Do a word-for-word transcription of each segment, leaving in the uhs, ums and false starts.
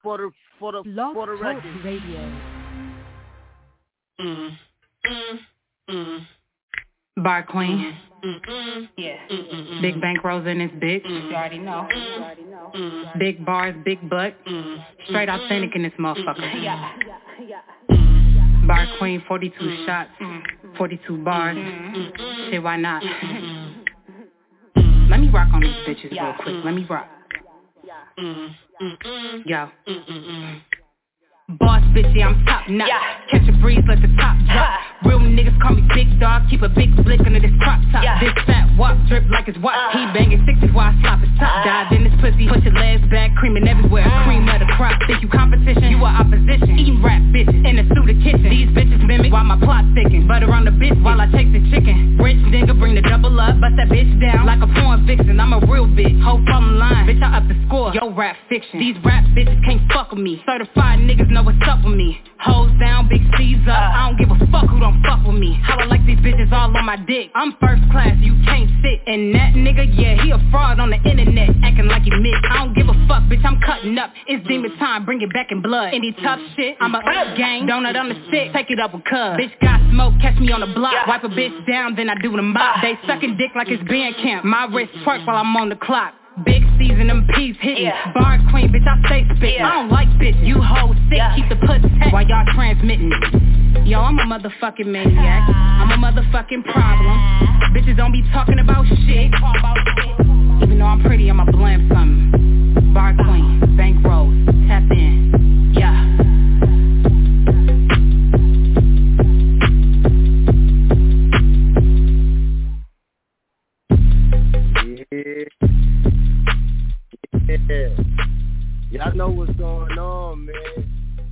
for the for the Blog for the Talk record. Radio. Mm, mm, mm. Bar Queen. Mm, mm, yeah. Mm, mm, Big bankrolls in this bitch. Mm, you already know. Mm, mm, Big bars, big butt. Mm, Straight mm, authentic in this motherfucker. Mm, yeah. mm, Bar Queen, forty-two Mm, shots, mm, forty-two bars. Mm, mm, Shit, why not? Mm, Let me rock on these bitches Yeah. real quick. Let me rock. mm, mm, mm, Yo. Mm, mm, mm. Boss bitch, yeah, I'm top notch. Yeah. Catch a breeze, let the top drop. Real niggas call me big dog. Keep a big blick under this crop top. Yeah. This fat wop drip like it's watch. Uh. He banging sixty while I slop his top. Uh. Dive in this pussy, put your legs back, creaming everywhere. Uh. Cream of the crop. Think you competition? You are opposition. Eating rap bitches in the suit of kitchen. These bitches mimic while my plot thicken. Butter on the bitch while I chase the chicken. Rich nigga bring the double up, bust that bitch down like a porn vixen. I'm a real bitch. Whole fall in line, bitch I up the score. Yo rap fiction. These rap bitches can't fuck with me. Certified niggas know what's up with me. Hoes down, big C's up. I don't give a fuck who don't fuck with me. How I like these bitches all on my dick. I'm first class, you can't sit. And that nigga, yeah, he a fraud on the internet, acting like he mixed. I don't give a fuck, bitch, I'm cutting up. It's demon time, bring it back in blood. Any tough shit, I'm a gang. Donut on the stick, take it up with cuz. Bitch got smoke, catch me on the block. Wipe a bitch down, then I do the mop. They sucking dick like it's band camp. My wrist twerk while I'm on the clock. Big season, them peas hitting. Yeah. Bar Queen, bitch, I stay spitting. Yeah. I don't like bitch, you hoes sick. Yeah. Keep the puss tight while y'all transmitting. Yo, I'm a motherfucking maniac. I'm a motherfucking problem. Bitches don't be talking about shit. Even though I'm pretty, I'ma blame something. Bar Queen, bankroll, tap in. Yeah. Yeah. Yeah. Y'all know what's going on, man.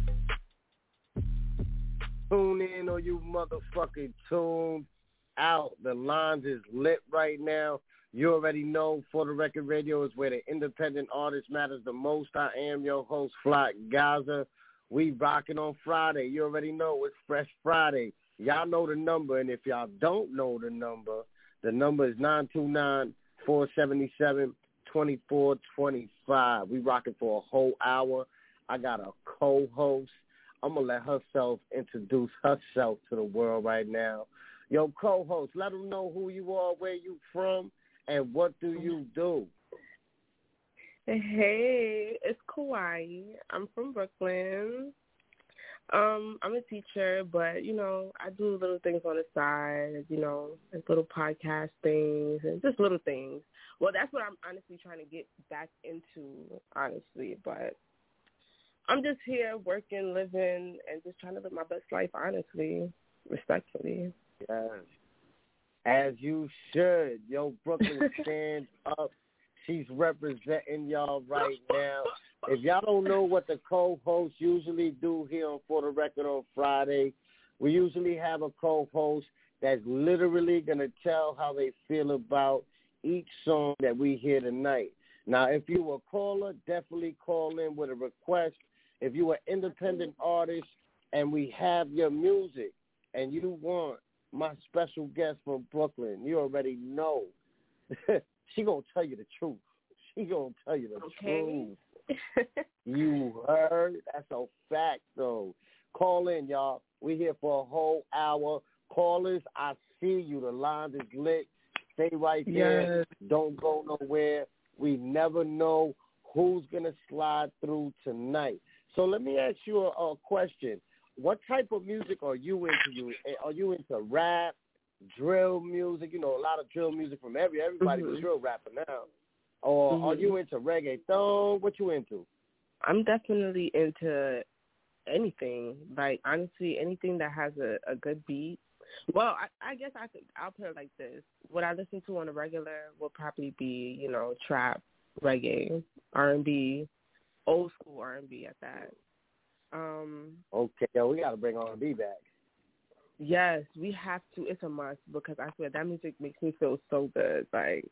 Tune in or you motherfucking tune out. The lines is lit right now. You already know For the Record Radio is where the independent artist matters the most. I am your host, Flock Gaza. We rocking on Friday. You already know it's Fresh Friday. Y'all know the number, and if y'all don't know the number, the number is nine two nine, four seven seven, two four two five. We rocking for a whole hour. I got a co-host. I'm going to let herself introduce herself to the world right now. Yo, co-host, let them know who you are, where you from, and what do you do? Hey, it's Kauai. I'm from Brooklyn. Um, I'm a teacher, but, you know, I do little things on the side, you know, like little podcast things and just little things. Well, that's what I'm honestly trying to get back into, honestly, but I'm just here working, living, and just trying to live my best life, honestly, respectfully. Yes. As you should. Yo, Brooklyn, stand up. She's representing y'all right now. If y'all don't know what the co-hosts usually do here on For the Record on Friday, we usually have a co-host that's literally going to tell how they feel about each song that we hear tonight. Now, if you a caller, definitely call in with a request. If you an independent artist and we have your music and you want my special guest from Brooklyn, you already know. She going to tell you the truth. She going to tell you the Okay. truth. You heard? That's a fact, though. Call in, y'all. We're here for a whole hour. Callers, I see you. The line is lit. Stay right there. Yes. Don't go nowhere. We never know who's going to slide through tonight. So let me ask you a, a question. What type of music are you into? You Are you into rap, drill music? You know, a lot of drill music from every everybody's Mm-hmm. a drill rapper now. Or Mm-hmm. are you into reggaeton? What you into? I'm definitely into anything. Like, honestly, anything that has a, a good beat. Well, I, I guess I could, I'll put it like this. What I listen to on a regular will probably be, you know, trap, reggae, R and B, old school R and B at that. Um, Okay, yo, we got to bring R and B back. yes, we have to. It's a must because I swear that music makes me feel so good. Like,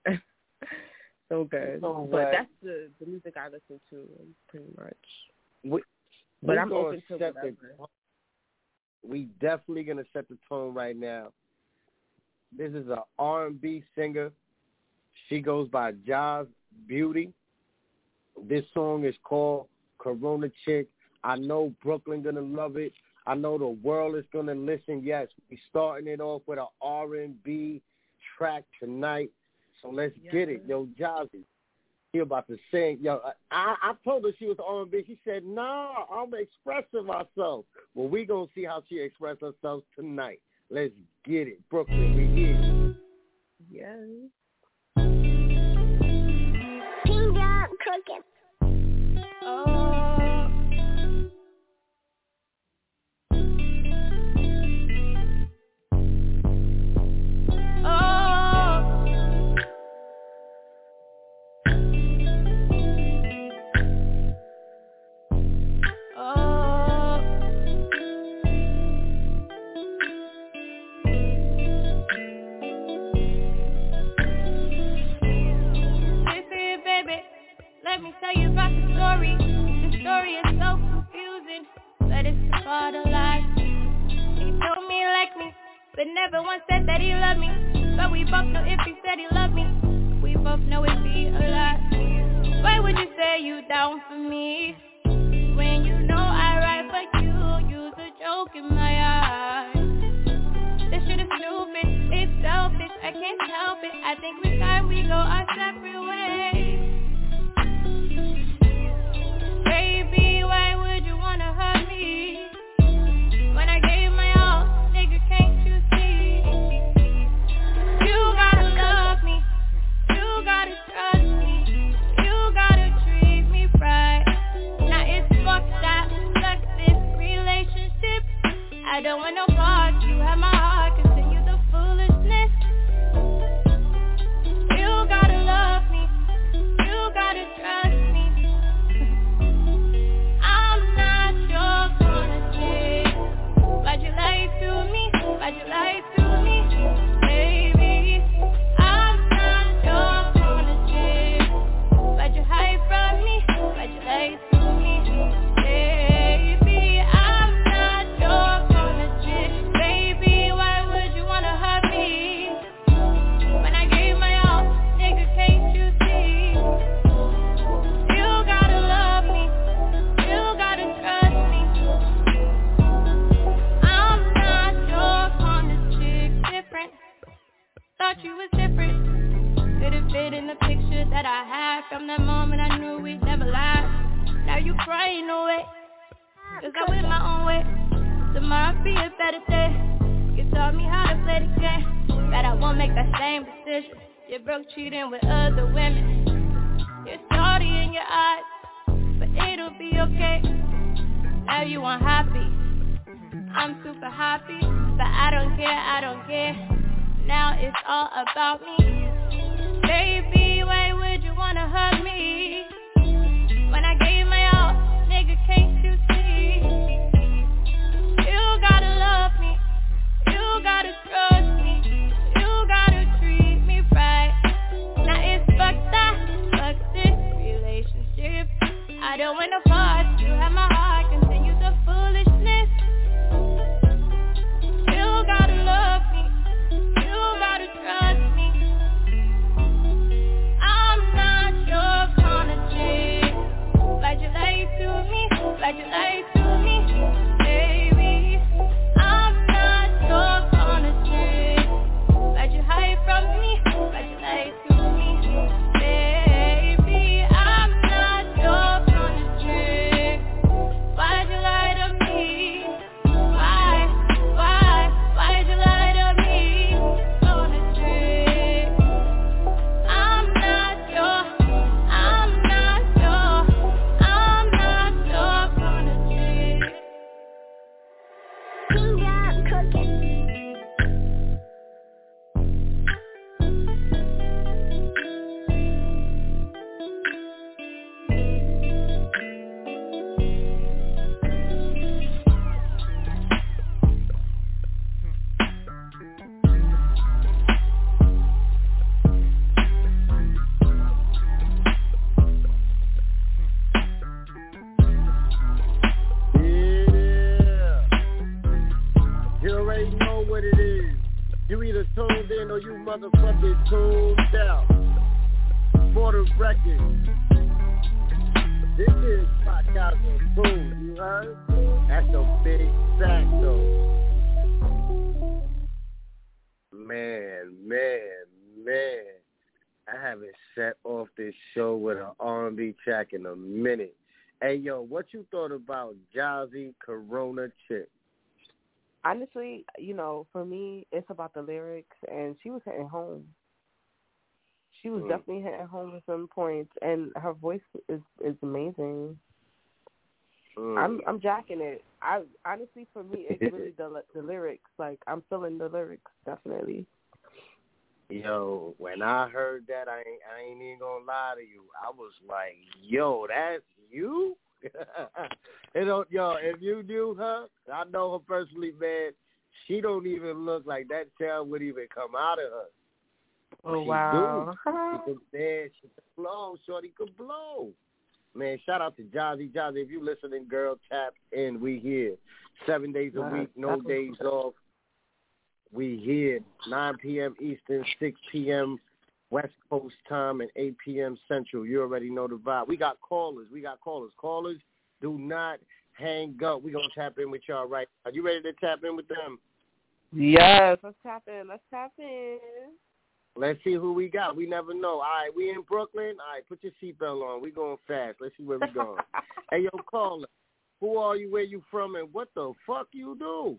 so good. So but what? that's the, the music I listen to pretty much. We, But we I'm gonna open to set whatever. the, we definitely going to set the tone right now. This is an R and B singer. She goes by Jazz Beauty. This song is called Corona Chick. I know Brooklyn gonna love it. I know the world is gonna listen. Yes, we starting it off with an R and B track tonight. So let's yeah. get it. Yo, Jazzy, she about to sing. Yo, I, I told her she was R and B. She said, nah, I'm expressing myself. Well, we gonna see how she expresses herself tonight. Let's get it. Brooklyn, we here. Yes. Finger cooking. Oh. Let me tell you about the story. The story is so confusing, but it's the part of life. He told me he liked me, but never once said that he loved me. But we both know if he said he loved me, we both know it'd be a lie. Why would you say you down for me when you know I ride for you? Use a joke in my eyes. This shit is stupid, it's selfish, I can't help it. I think with time we go our separate ways. Baby, why would you wanna hurt me when I gave my all, nigga, can't you see? You gotta love me, you gotta trust me, you gotta treat me right. Now it's fucked up, fuck this relationship. I don't want no parts, you have my heart, continue the foolishness. You gotta love me, you gotta trust me. Why'd you lie to me? Why'd you lie to me? Baby, I'm not your kind of chick. Why'd you hide from me? Why'd you lie to me? Baby, I'm not your kind of chick. Baby, why would you wanna hurt me when I gave my all? Nigga, can't you see? You gotta love me, you gotta trust me. Thought you was different. Could've fit in the picture that I had. From that moment I knew we'd never last. Now you crying away, cause I went my own way. Tomorrow be a better day. You taught me how to play the game, but I won't make that same decision. You're broke cheating with other women. You're salty in your eyes, but it'll be okay. Now you unhappy, I'm super happy, but I don't care, I don't care. Now it's all about me. Baby, why would you wanna hurt me when I gave my all, nigga, can't you see? You gotta love me, you gotta trust me, you gotta treat me right. Now it's fucked up, fuck this relationship. I don't want no parts, you have my heart, continue the foolishness. You gotta love me, you gotta trust me. I'm not your kind of chick. Why'd you lie to me? Why'd you lie to me? Baby, I'm not your kind of chick. Why'd you hide from me? Why'd you lie to me? Baby, I'm not your kind of chick. Why'd you lie to me? Why? Why? Why'd you lie to me? On a trick. I'm not your, I'm not your, I'm not your kind of chick. Finger cooking. Yeah. You already know what it is. You either tuned in or you motherfucking tuned out. For the record, this is podcast. guys are cool, you heard? That's a big fact, though. Man, man, man. I haven't set off this show with an R and B track in a minute. Hey, yo, what you thought about Jazzy Corona Chick? Honestly, you know, for me, it's about the lyrics, and she was hitting home. She was mm. definitely hitting home at some points, and her voice is, is amazing. Mm. I'm I'm jacking it. I honestly, for me, it's really the the lyrics. Like, I'm feeling the lyrics, definitely. Yo, when I heard that, I ain't, I ain't even gonna lie to you. I was like, yo, that's you? you know, yo, if you knew her, I know her personally, man, she don't even look like that sound would even come out of her. Oh, she wow. Do. She could, man, she could blow. Shorty could blow. Man, shout out to Jazzy. Jazzy, if you listening, girl, tap in. We here. Seven days a week, no days off. We here. nine p.m. Eastern, six p.m. West Coast time, and eight p.m. Central. You already know the vibe. We got callers. We got callers. Callers, do not hang up. We're going to tap in with y'all right now. Are you ready to tap in with them? Yes, let's tap in. Let's tap in. Let's see who we got. We never know. All right, we in Brooklyn. All right, put your seatbelt on. We going fast. Let's see where we going. Hey, yo, caller, who are you, where you from, and what the fuck you do?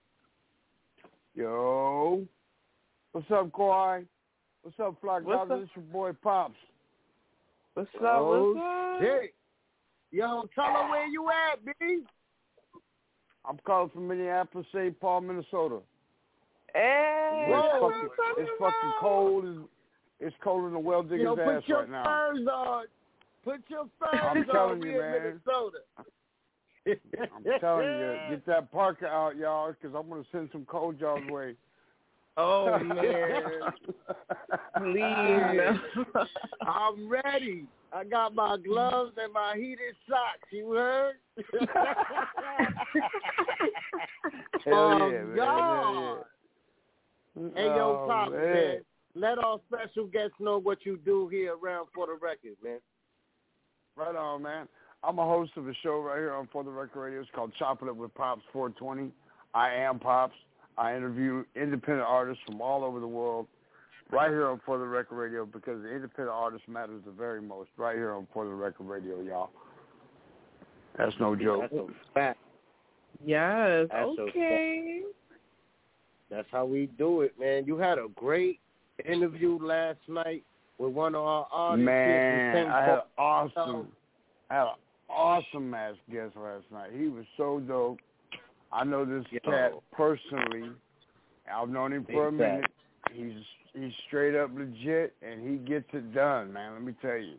Yo. What's up, Kawhi? What's up, Flock? What's up? It's your boy, Pops. What's up? Oh, what's up? Shit. Yo, tell her where you at, B. I'm calling from Minneapolis, Saint Paul, Minnesota. Hey, it's fucking, it's fucking cold. It's, it's cold in the well digger's Yo, ass put your right now. furs on. Put your furs I'm on. telling We you, in man. Minnesota. I'm telling you, get that parka out, y'all, because I'm going to send some cold y'all's way. Oh, man. Please. I'm ready. I got my gloves and my heated socks. You heard? Hell oh, yeah, man. God. Yeah. Hey, yo, oh, Pop, man. man. Let our special guests know what you do here around For the Record, man. Right on, man. I'm a host of a show right here on For the Record Radio. It's called Chopping It with Pops four twenty. I am Pops. I interview independent artists from all over the world right here on For the Record Radio because the independent artist matters the very most right here on For the Record Radio, y'all. That's no joke. That's a fact. Yes, That's okay. That's how we do it, man. You had a great interview last night with one of our artists. Man, I had an awesome, I had an awesome ass guest last night. He was so dope. I know this Yo. cat personally. I've known him for a minute. He's he's straight up legit, and he gets it done, man. Let me tell you.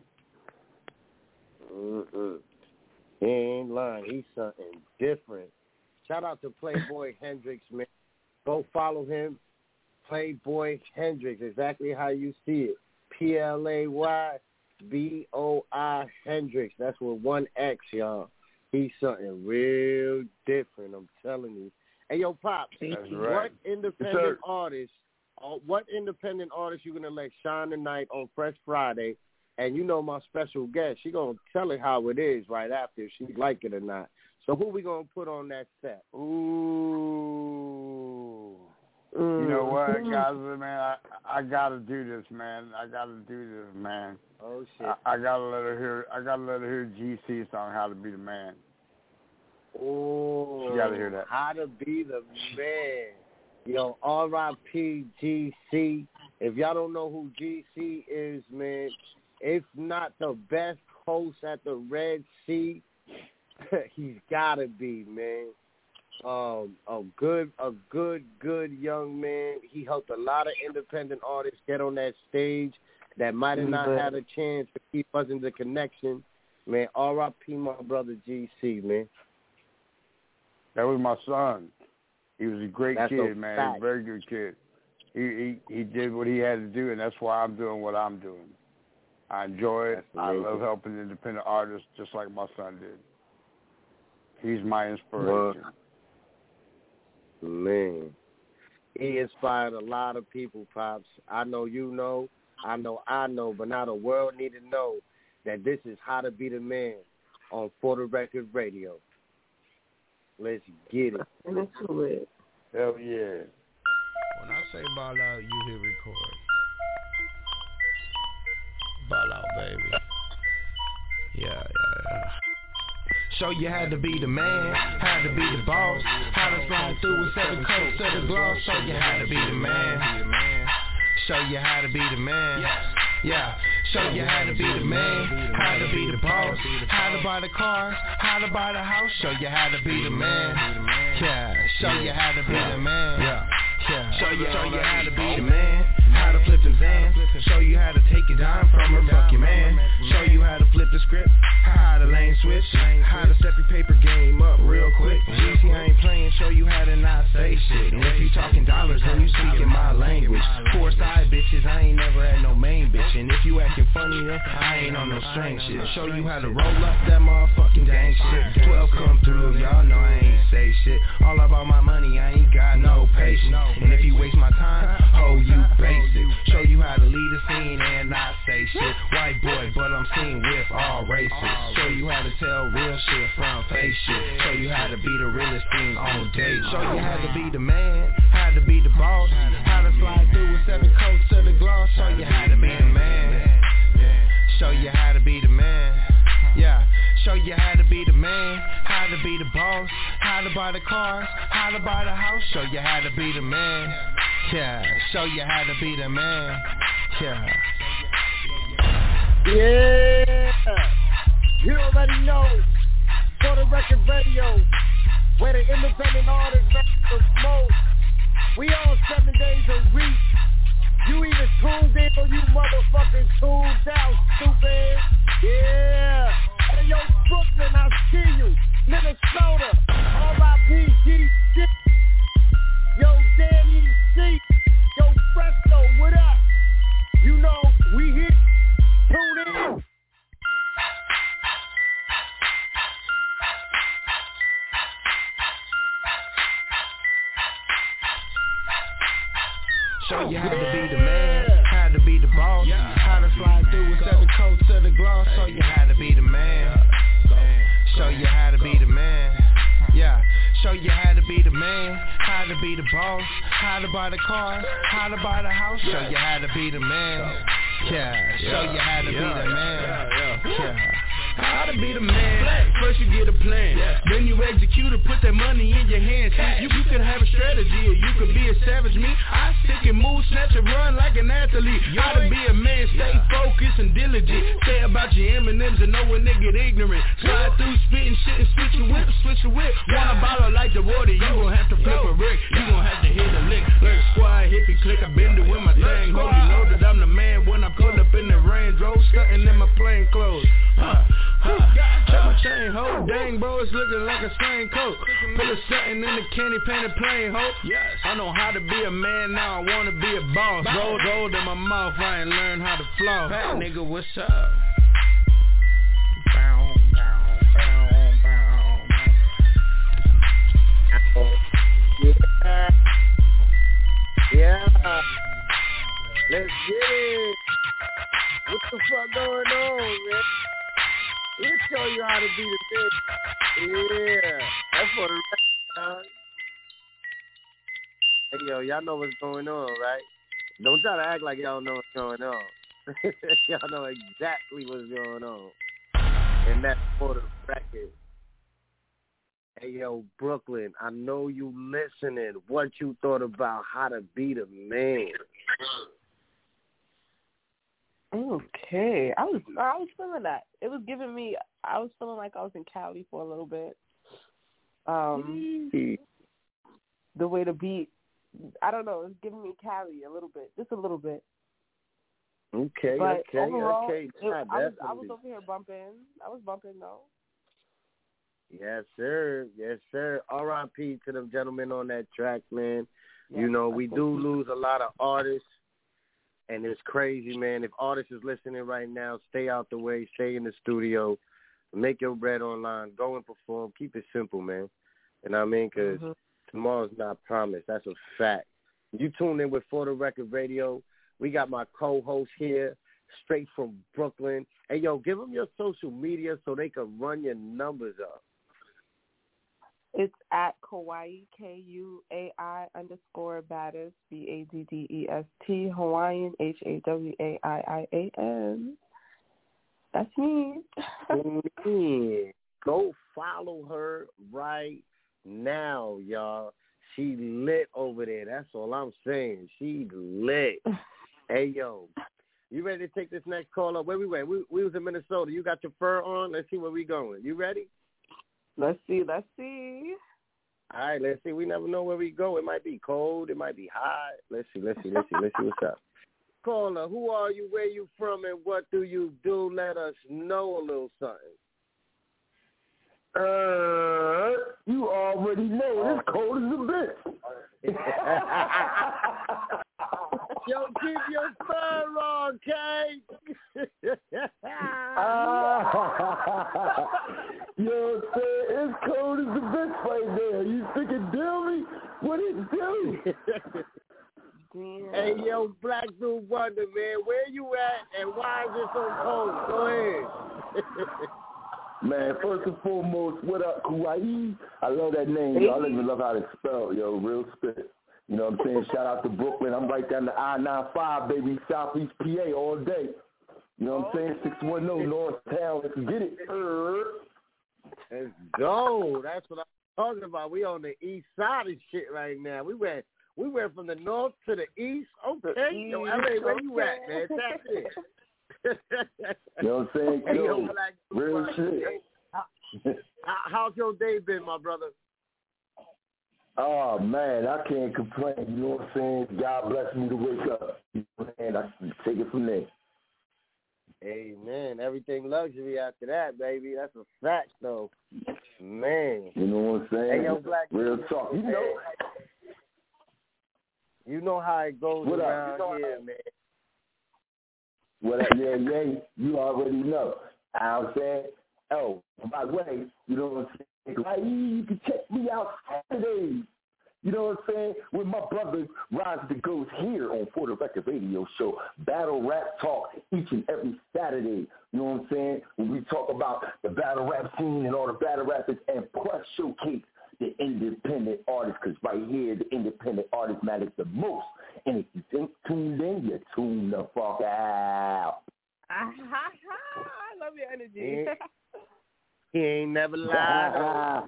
Mm-mm. He ain't lying. He's something different. Shout out to Playboy Hendrix, man. Go follow him. Playboy Hendrix, exactly how you see it. P L A Y B O I Hendrix. That's with one X, y'all. He's something real different, I'm telling you. Hey, yo, Pops, That's what right. independent yes, artist, uh, what independent artist you going to let shine tonight on Fresh Friday? And you know my special guest, she going to tell it how it is right after, if she like it or not. So who we going to put on that set? Ooh. Mm. You know what, guys, man, I, I got to do this, man. I got to do this, man. Oh, shit. I, I got to let her hear, I got to let her hear G C song, How to Be the Man. Oh, you got to hear that. How to Be the Man. Yo, R I P G C. If y'all don't know who G C is, man, if not the best host at the Red Sea, he's got to be, man. Um, a good, a good, good young man. He helped a lot of independent artists get on that stage that might have not had a chance to keep us in the connection. Man, R I P my brother G C, man. That was my son. He was a great That's kid, a man. fact. He was a very good kid. He, he he did what he had to do, and that's why I'm doing what I'm doing. I enjoy it. I love helping independent artists just like my son did. He's my inspiration. Man, he inspired a lot of people, Pops. I know you know, I know I know, but now the world need to know that this is How to Be the Man. on For the Record Radio. Let's get it. Into it. Hell yeah. When I say ball out, you hit record. Ball out, baby. Yeah, yeah, yeah. Show you how to be the man, how to be the boss, how to slide through with seven coats to the gloss. Show you how to be the man. Show you how to be the man. Yeah. Show you how to be the man, how to be the boss, how to buy the cars, how to buy the house. Show you how to be the man. Yeah. Show you how to be the man. Yeah. Yeah. Show you, show you how to be the man, how to flip them Zans. Show you how to take a dime from a fucking man. Show you how to flip the script, how to lane switch, how to step your paper game up real quick. G C, I ain't playing, show you how to not say shit. And if you talking dollars, then you speaking my language. Four side bitches, I ain't never had no main bitch. And if you acting funny, then I ain't on no strange shit. Show you how to roll up that motherfucking gang shit. Twelve come through, y'all know I ain't say shit. All about my money, I ain't got no patience. And if you waste my time, oh, you basic. Show you how to lead a scene and not say shit. White boy, but I'm seen with all races. Show you how to tell real shit from fake shit. Show you how to be the realest thing on date. Show you how to be the man, how to be the boss, how to slide through with seven coats to the gloss. Show you how to be the man. Show you how to be the man. Yeah. Show you how to be the man, how to be the boss, how to buy the cars, how to buy the house. Show you how to be the man. Yeah. Show you how to be the man. Yeah. Yeah. You already know. For the Record Radio, where the independent artists make the most. We on seven days a week. You either tuned in or you motherfucking tuned out, stupid. Yeah. Hey, yo, Brooklyn, I see you. Minnesota, R I P G C. Yo, Danny C. Yo, Fresco, what up? You know, we here. Tune in. Show you how to be the man, how to be the boss, how to slide through with seven coats to the gloss. Show you how to be the man. Show you how to be the man. Yeah. Show you how to be the man, how to be the boss, how to buy the cars, how to buy the house. Show you how to be the man. Yeah. Show you how to be the man. Yeah. How to be the man. First you get a plan, then you execute it, put that money in your hands. You, you can have a strategy or you could be a savage. Me, I stick and move, snatch and run like an athlete. How to be a man, stay focused and diligent. Say about your M and M's and know when they get ignorant. Slide through, spitting shit and switch your whip, switch your whip. Want a bottle like the water, you gon' have to flip a Rick. You gon' have to hit a lick. Lurk squad, hippie click, I been doing my thing. Hope you know that I'm the man when I pull up in the Range Rover, stunting in my plain clothes. Huh. Huh. Check my chain, ho. Dang, bro, it's looking like a stain coat. Put a satin in the candy painted plain, ho. Yes. I know how to be a man, now I wanna be a boss. Gold, gold in my mouth, I ain't learned how to floss. Hey, nigga, what's up? Bow, bow, bow, bow. Yeah. Yeah. Let's get it. What the fuck going on, man? We'll show you how to be the man. Yeah. That's for the record. Hey, yo, y'all know what's going on, right? Don't try to act like y'all know what's going on. Y'all know exactly what's going on. And that's for the record. Hey, yo, Brooklyn, I know you listening. What you thought about how to be the man? Okay, I was I was feeling that. It was giving me. I was feeling like I was in Cali for a little bit. Um, mm-hmm. The way the beat, I don't know. It was giving me Cali a little bit, just a little bit. Okay, but okay, overall, okay. It, I, was, I was over here bumping. I was bumping though. Yes, sir. Yes, sir. R I P to them gentlemen on that track, man. Yes, you know, we do lose a lot of artists. And it's crazy, man. If artists is listening right now, stay out the way, stay in the studio, make your bread online, go and perform. Keep it simple, man. You know what I mean? Because mm-hmm. tomorrow's not promised. That's a fact. You tune in with For the Record Radio. We got my co-host here, straight from Brooklyn. Hey, yo, give them your social media so they can run your numbers up. It's at Kawaii, K U A I underscore Baddest, B A D D E S T, Hawaiian, H A W A I I A N. That's me. Yeah. Go follow her right now, y'all. She lit over there. That's all I'm saying. She lit. Hey, yo. You ready to take this next call up? Where we went? We, we was in Minnesota. You got your fur on? Let's see where we going. You ready? Let's see. Let's see. All right, let's see. We never know where we go. It might be cold. It might be hot. Let's see. Let's see. Let's see. Let's see what's up. Caller, who are you? Where you from? And what do you do? Let us know a little something. Uh, you already know. It's cold as a bitch. Yo, keep your fur on, Kate. uh, yo, say, it's cold as a bitch right there. You thinking, deal me? What it do? Hey, yo, Black Dude Wonder, man, where you at and why is it so cold? Go ahead. Man, first and foremost, what up, Kauai? I love that name, yo. I don't even love how it's spelled, yo. Real spit. You know what I'm saying? Shout out to Brooklyn. I'm right down the I ninety-five, baby, Southeast P A all day. You know what I'm saying? six one zero North Town. Let's get it. Let's go. That's what I'm talking about. We on the east side of shit right now. We went we went from the north to the east. Okay. Yo, L A, where you at, man? That's it. You know what I'm saying? Hey, yo, yo, Black, real shit. How, how's your day been, my brother? Oh, man, I can't complain. You know what I'm saying? God bless me to wake up. You know what I'm saying? I can take it from there. Amen. Everything luxury after that, baby. That's a fact, though. Man. You know what I'm saying? Hey, yo, Black, real talk. You know. You know how it goes what around up? You know here, man. What up, yeah, yeah, you already know. I'm saying, oh, by the way, you know what I'm saying? Like, you can check me out Saturdays. You know what I'm saying? With my brothers, Rise the Ghost here on For the Record Radio Show. Battle Rap Talk each and every Saturday. You know what I'm saying? When we talk about the battle rap scene and all the battle rappers and plus showcase the independent artists, because right here, the independent artist matters the most. And if you think tuned in, you tune the fuck out. I love your energy. He ain't never lied.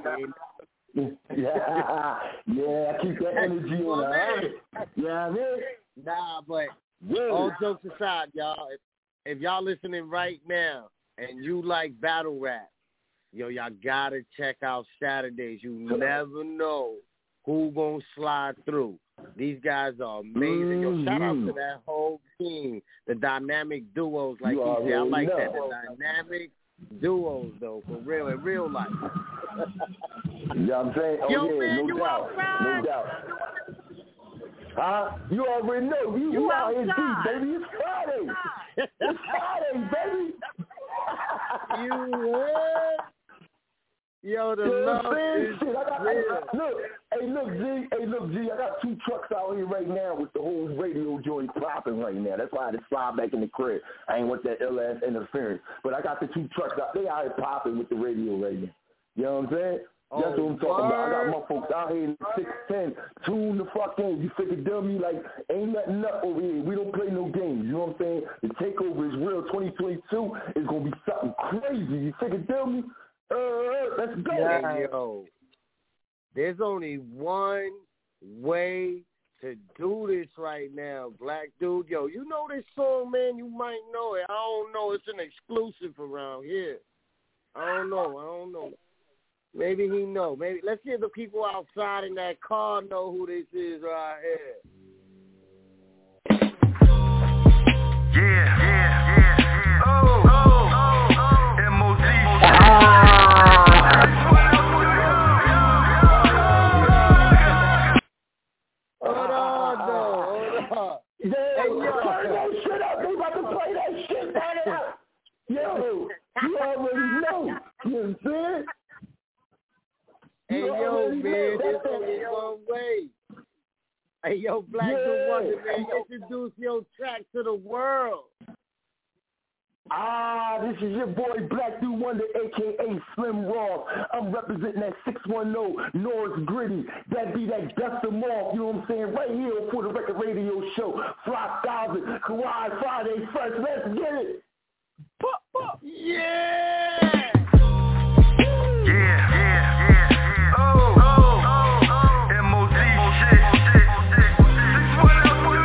yeah, yeah, I keep that energy on her. Yeah, I mean? Nah, but yeah. All jokes aside, y'all, if, if y'all listening right now and you like battle rap, yo, y'all gotta check out Saturdays. You never know who gonna slide through. These guys are amazing. Yo, shout out to that whole team, the dynamic duos, like you he said. I like know. that, the dynamic duos, though, for real, in real life. You know what I'm saying? Oh, Yo, yeah, man, no you doubt. outside? No doubt. Huh? You already know. You, You out here outside. deep, baby. It's Friday. It's Friday, baby. You heard? Yo, the you know love what I'm is Shit, I got, real. I, I, look, hey, look, G. Hey, look, G. I got two trucks out here right now with the whole radio joint popping right now. That's why I had to slide back in the crib. I ain't want that ill ass interference. But I got the two trucks out. They out here popping with the radio right now. You know what I'm saying? Oh, That's what I'm talking word. about. I got my folks out here in six ten. Tune the fuck in. You figure dummy like ain't nothing up over here. We don't play no games. You know what I'm saying? The takeover is real. twenty twenty-two is gonna be something crazy. You figure dummy? Uh, let's go. Hey, yo, there's only one way to do this right now, Black Dude. Yo, you know this song, man? You might know it. I don't know. It's an exclusive around here. I don't know. I don't know. Maybe he know. Maybe let's see if the people outside in that car know who this is right here. Yeah, yeah, yeah. Oh, oh, oh, oh. M O D. Hold on, though. Hold on. Hey, yo, turn that shit up. They about to play that shit. Turn it up. Yo, you already know. You know what I'm saying? Hey, You yo, already man, know. there's That's only it. one way. Hey, yo, Black Yeah. Dude Wonder, man, introduce your track to the world. Ah, this is your boy Black Dude Wonder, a k a. Slim Ross. I'm representing that six one zero Norris Gritty. That be that dust them off, you know what I'm saying? Right here for the Record Radio Show. Fly Thousand, Kawhi Friday Fresh. Let's get it. Yeah! Yeah, yeah, yeah. Oh, oh, oh, oh. M O Z shit, shit, shit. six one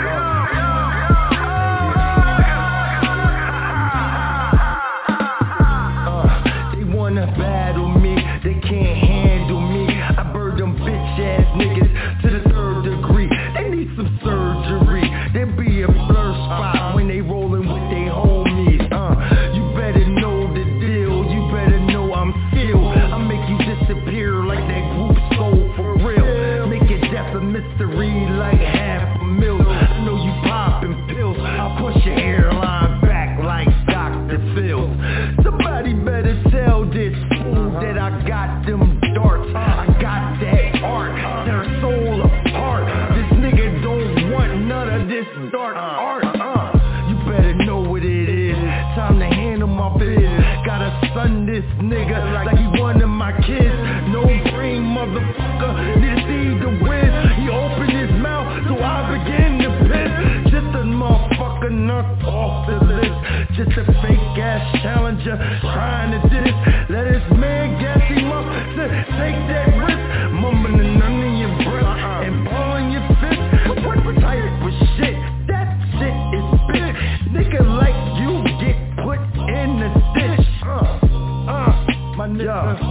Uh, they wanna battle me, they can't handle me. I bird them bitch ass niggas to the third degree. They need some surgery. There be a blur spot when they rollin' with they homies. Uh, you better know the deal. You better know I'm still. I make you disappear like that group soul for real. Make your death a mystery like half a mil. I know you poppin' pills. I'll push your hairline back like Doctor Phil. Somebody better tell this fool that I got them darts. I got that art, their soul apart. This nigga don't want none of this dark art. Uh, you better know what it is. Time to handle my biz. Gotta son this nigga like he one of my kids. No brain motherfucker, need to see the whiz. He opened his mouth, so I begin to piss. Just a motherfucker knocked off the list. Just a fake ass challenger trying to diss. Let his man gas him up to take that risk. Mumbling under your breath and balling your fist. What type of shit? That shit is big. Nigga like you get put in the ditch. Uh, uh, my nigga.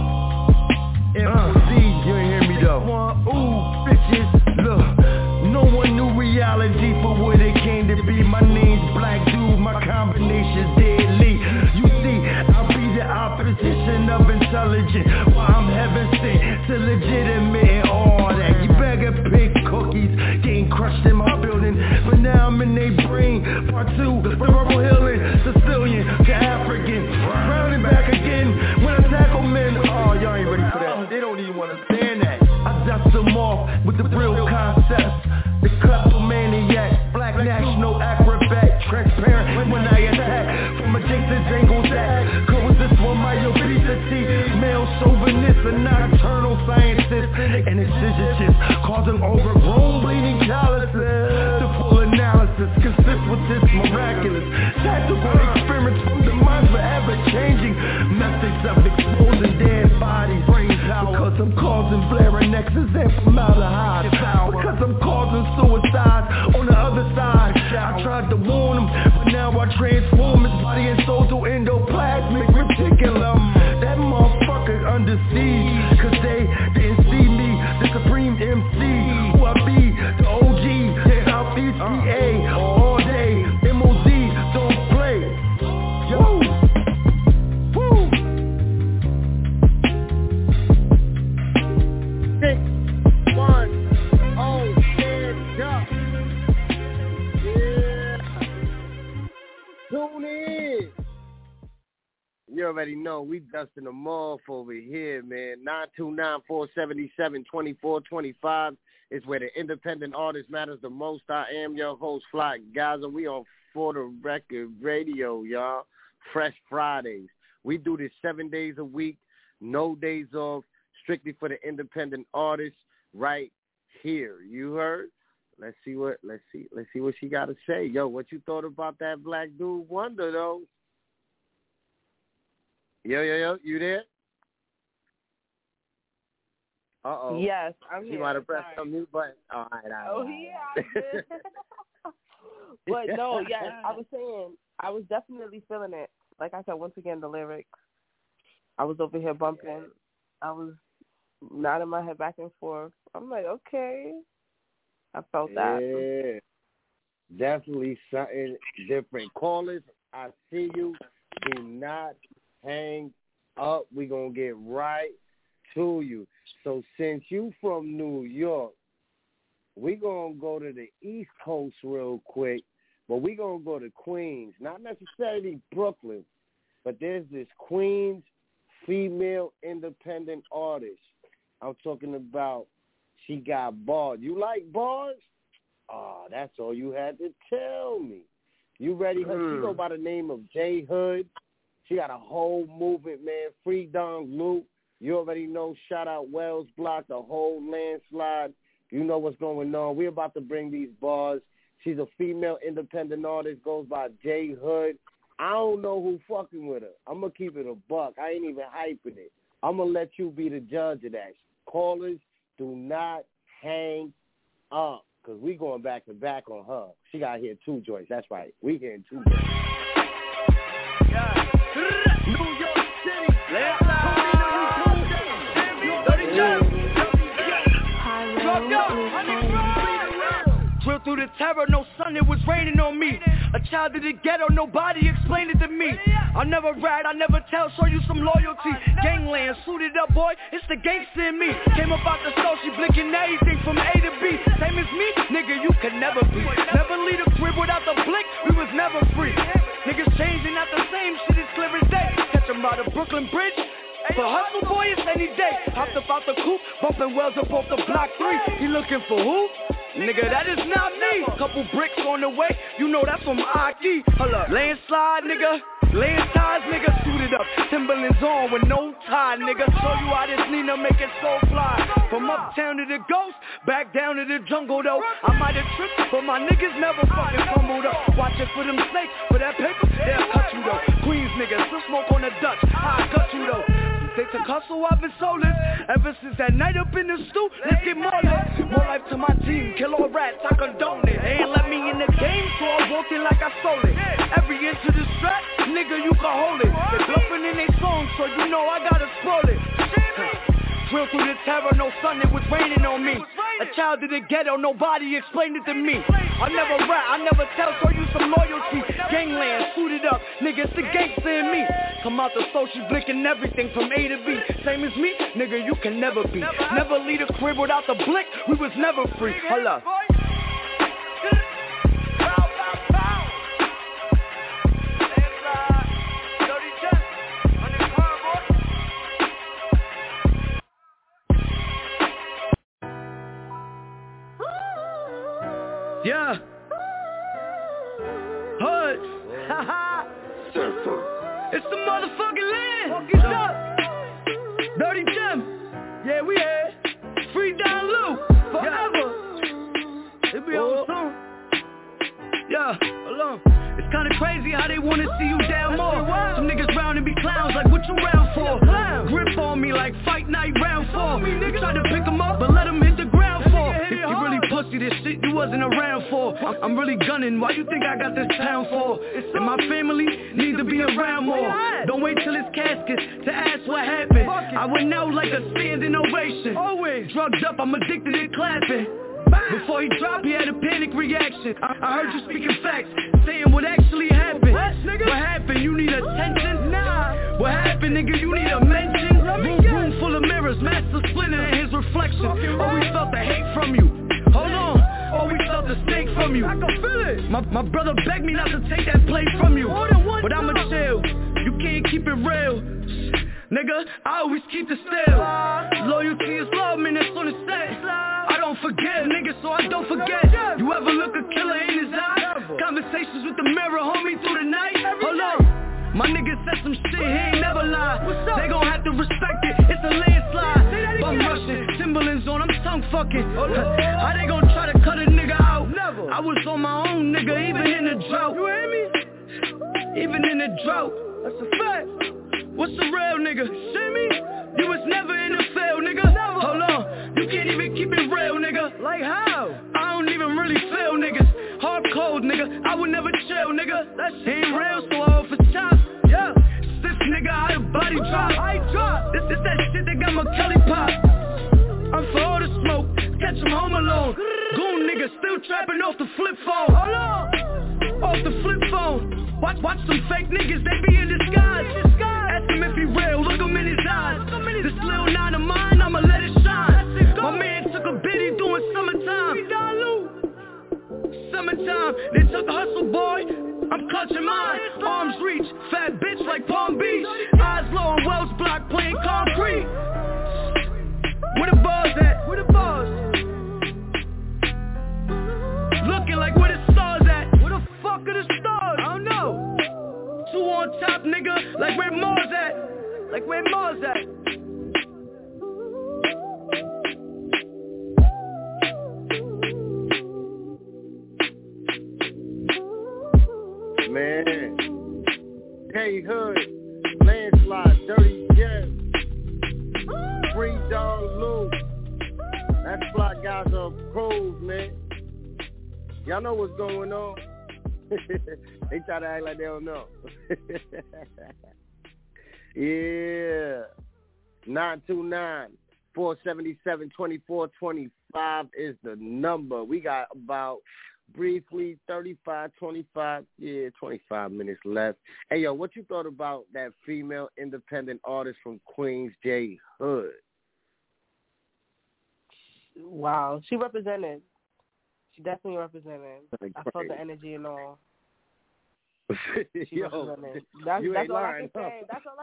M O Z, you ain't hear me though. Ooh, bitches, look. No one knew reality for what it came to be. My name's Black Dude, my combination's deadly. You see, I'll be the opposition of intelligent. While I'm heaven sent to legitimate and all that. You better pick cookies, getting crushed in my building. But now I'm in they brain. Part two, verbal healing, Sicilian to African. Rounding back again when I tackle men. Oh, y'all ain't ready for that. They don't even want to stand that. I dust them off with the real concepts. The kleptomaniac, black national acrobat, transparent when I attack. From adjacent angles that causes for my obesity, male chauvinist, a nocturnal scientist, and incision chips causing overgrown bleeding calluses. The full analysis consists with this miraculous tactical experiments from the mind forever changing methods of exposing dead bodies. Because I'm causing larynxes and formaldehyde. Because I'm causing suicide on the other side. I tried to warn him, but now I transform his body and soul to endoplasmic reticulum. That motherfucker under siege, cause they didn't see me, the supreme M C. Who I be, the O G, the Southeast P A, all day. M O Z, don't play. Yo. Woo. Six, one, oh, stand up. Yeah. Tune in. You already know we dusting them off over here, man. nine two nine, four seven seven, two four two five is where the independent artist matters the most. I am your host, Fly Gaza. We on For the Record Radio, y'all. Fresh Fridays. We do this seven days a week, no days off, strictly for the independent artists right here. You heard? Let's see what let's see let's see what she got to say. Yo, what you thought about that Black Dude Wonder though? Yo, yo, yo, you there? Uh-oh. Yes, I'm she here. She might have pressed Sorry. some mute button. All right, all right. Oh, yeah, I did. But no, yes, I was saying, I was definitely feeling it. Like I said, once again, the lyrics. I was over here bumping. I was nodding my head back and forth. I'm like, okay. I felt that. Yeah. Definitely something different. Callers, I see you. Do not hang up. We're going to get right to you. So since you from New York, we're going to go to the East Coast real quick, but we're going to go to Queens. Not necessarily Brooklyn, but there's this Queens female independent artist. I'm talking about she got bars. You like bars? Oh, that's all you had to tell me. You ready? Her, Mm. She go by the name of J Hood. She got a whole movement, man. Free Don Luke. You already know. Shout out Wells Block, the whole landslide. You know what's going on. We're about to bring these bars. She's a female independent artist, goes by J Hood. I don't know who fucking with her. I'm going to keep it a buck. I ain't even hyping it. I'm going to let you be the judge of that. Callers, do not hang up, because we going back to back on her. She got here two joints. That's right. We hearing two joints. Yeah. New York City. Let's Dirty Jump. Dropped up. Drilled through the terror, no sun, it was raining on me. A child of the ghetto, nobody explained it to me. I never rat, I never tell, show you some loyalty. Gangland, suited up, boy, it's the gangster in me. Came up out the soul, she blinking everything from A to B. Same as me, nigga, you could never be. Never leave a crib without the blink, we was never free. Niggas changing, not the same, shit is clear as day. Catch them by the Brooklyn Bridge. For hustle, boy, it's any day. Hopped up out the coupe, bumping wells up off the block three. He looking for who? Nigga, that is not me. Couple bricks on the way, you know that's from Aki. Hold up, landslide, nigga. Land ties, nigga, suited up. Timberlands on with no tie, nigga. Show you how this Nina make it so fly. From uptown to the ghost, back down to the jungle though. I might have tripped, but my niggas never fucking fumbled up. Watch it for them snakes, for that paper, they'll cut you though. Queens niggas, still smoke on the Dutch, I cut you though. They took hustle, I've been soulless ever since that night up in the stew. Let's get more life, more life to my team. Kill all rats, I condone it. They ain't let me in the game, so I walked in like I stole it. Every inch of the strap, nigga, you can hold it. They bluffing in their songs, so you know I gotta spoil it. Drilled through the terror, no sun, it was raining on me. A child of the ghetto, nobody explained it to me. I never rap, I never tell, show you some loyalty. Gangland, suited up, nigga, it's the gangster in me. Come out the soul, she blinking everything from A to B. Same as me, nigga, you can never be. Never leave a crib without the blick, we was never free. Hold up. Yeah. Hood. Haha. It's the motherfucking land. Fuck it up. Dirty Gem. Yeah, we here. Free Don Lou. Forever. It be on soon. Yeah, hold on. It's kinda crazy how they wanna see you down more. Some niggas round and be clowns like what you round for? Grip on me like fight night round four. You try to pick them up but let them hit the ground for. If you really pussy, this shit you wasn't around for. I'm really gunning, why you think I got this pound for? And my family needs to be around more. Don't wait till it's casket to ask what happened. I went out like a standing ovation. Always drugged up, I'm addicted to clapping. Before he dropped, he had a panic reaction. I, I heard you speaking facts, saying what actually happened. What, nigga? What happened? You need attention? Nah. What happened, nigga? You need a mention? Room, room full of mirrors, master splinter in his reflection. Always felt the hate from you. Hold on. Always felt the snake from you. I can feel it. My, my brother begged me not to take that plate from you. But I'ma chill. You can't keep it real. Nigga, I always keep it still. Loyalty is love, man, that's on the set. I don't forget, nigga, so I don't forget. You ever look a killer in his eye? Conversations with the mirror, homie, through the night. Hold on, my nigga said some shit, he ain't never lie. They gon' have to respect it, it's a landslide. Bum rushing, Timberlands on, I'm tongue fucking. How they gon' try to cut a nigga out? I was on my own, nigga, even in the drought. You hear me? Even in the drought. That's a fact. What's the real nigga? See me? You was never in the field, nigga. Never. Hold on, you can't even keep it real, nigga. Like how? I don't even really feel niggas. Hard cold, nigga. I would never chill, nigga. That shit ain't real, so I offer chops. Yeah. Stiff nigga, how your body drop. I drop. This is that shit that got my Kelly pop. I'm for all the smoke. Catch him home alone. Goon nigga still trapping off the flip phone. Hold on. Off the flip phone. Watch, watch some fake niggas, they be in disguise. Ask him if he real, look him in his eyes. This little nine of mine, I'ma let it shine. My man took a biddy doing summertime. Summertime, they took a hustle boy. I'm clutching mine, arms reach, fat bitch like Palm Beach. Eyes low on Wells Block, playing concrete. Where the bars at? Where the bars? Looking like where the stars at? Where the fuck are the stars? That's Fly Guys are pros, man. Y'all know what's going on. They try to act like they don't know. Yeah. nine two nine, four seven seven, two four two five is the number. We got about briefly thirty-five, twenty-five, yeah, twenty-five minutes left. Hey, yo, what you thought about that female independent artist from Queens, J Hood? Wow, she represented. She definitely represented. I felt the energy and all. She Yo, represented. That's, you that's ain't all lying, I can huh? say. That's all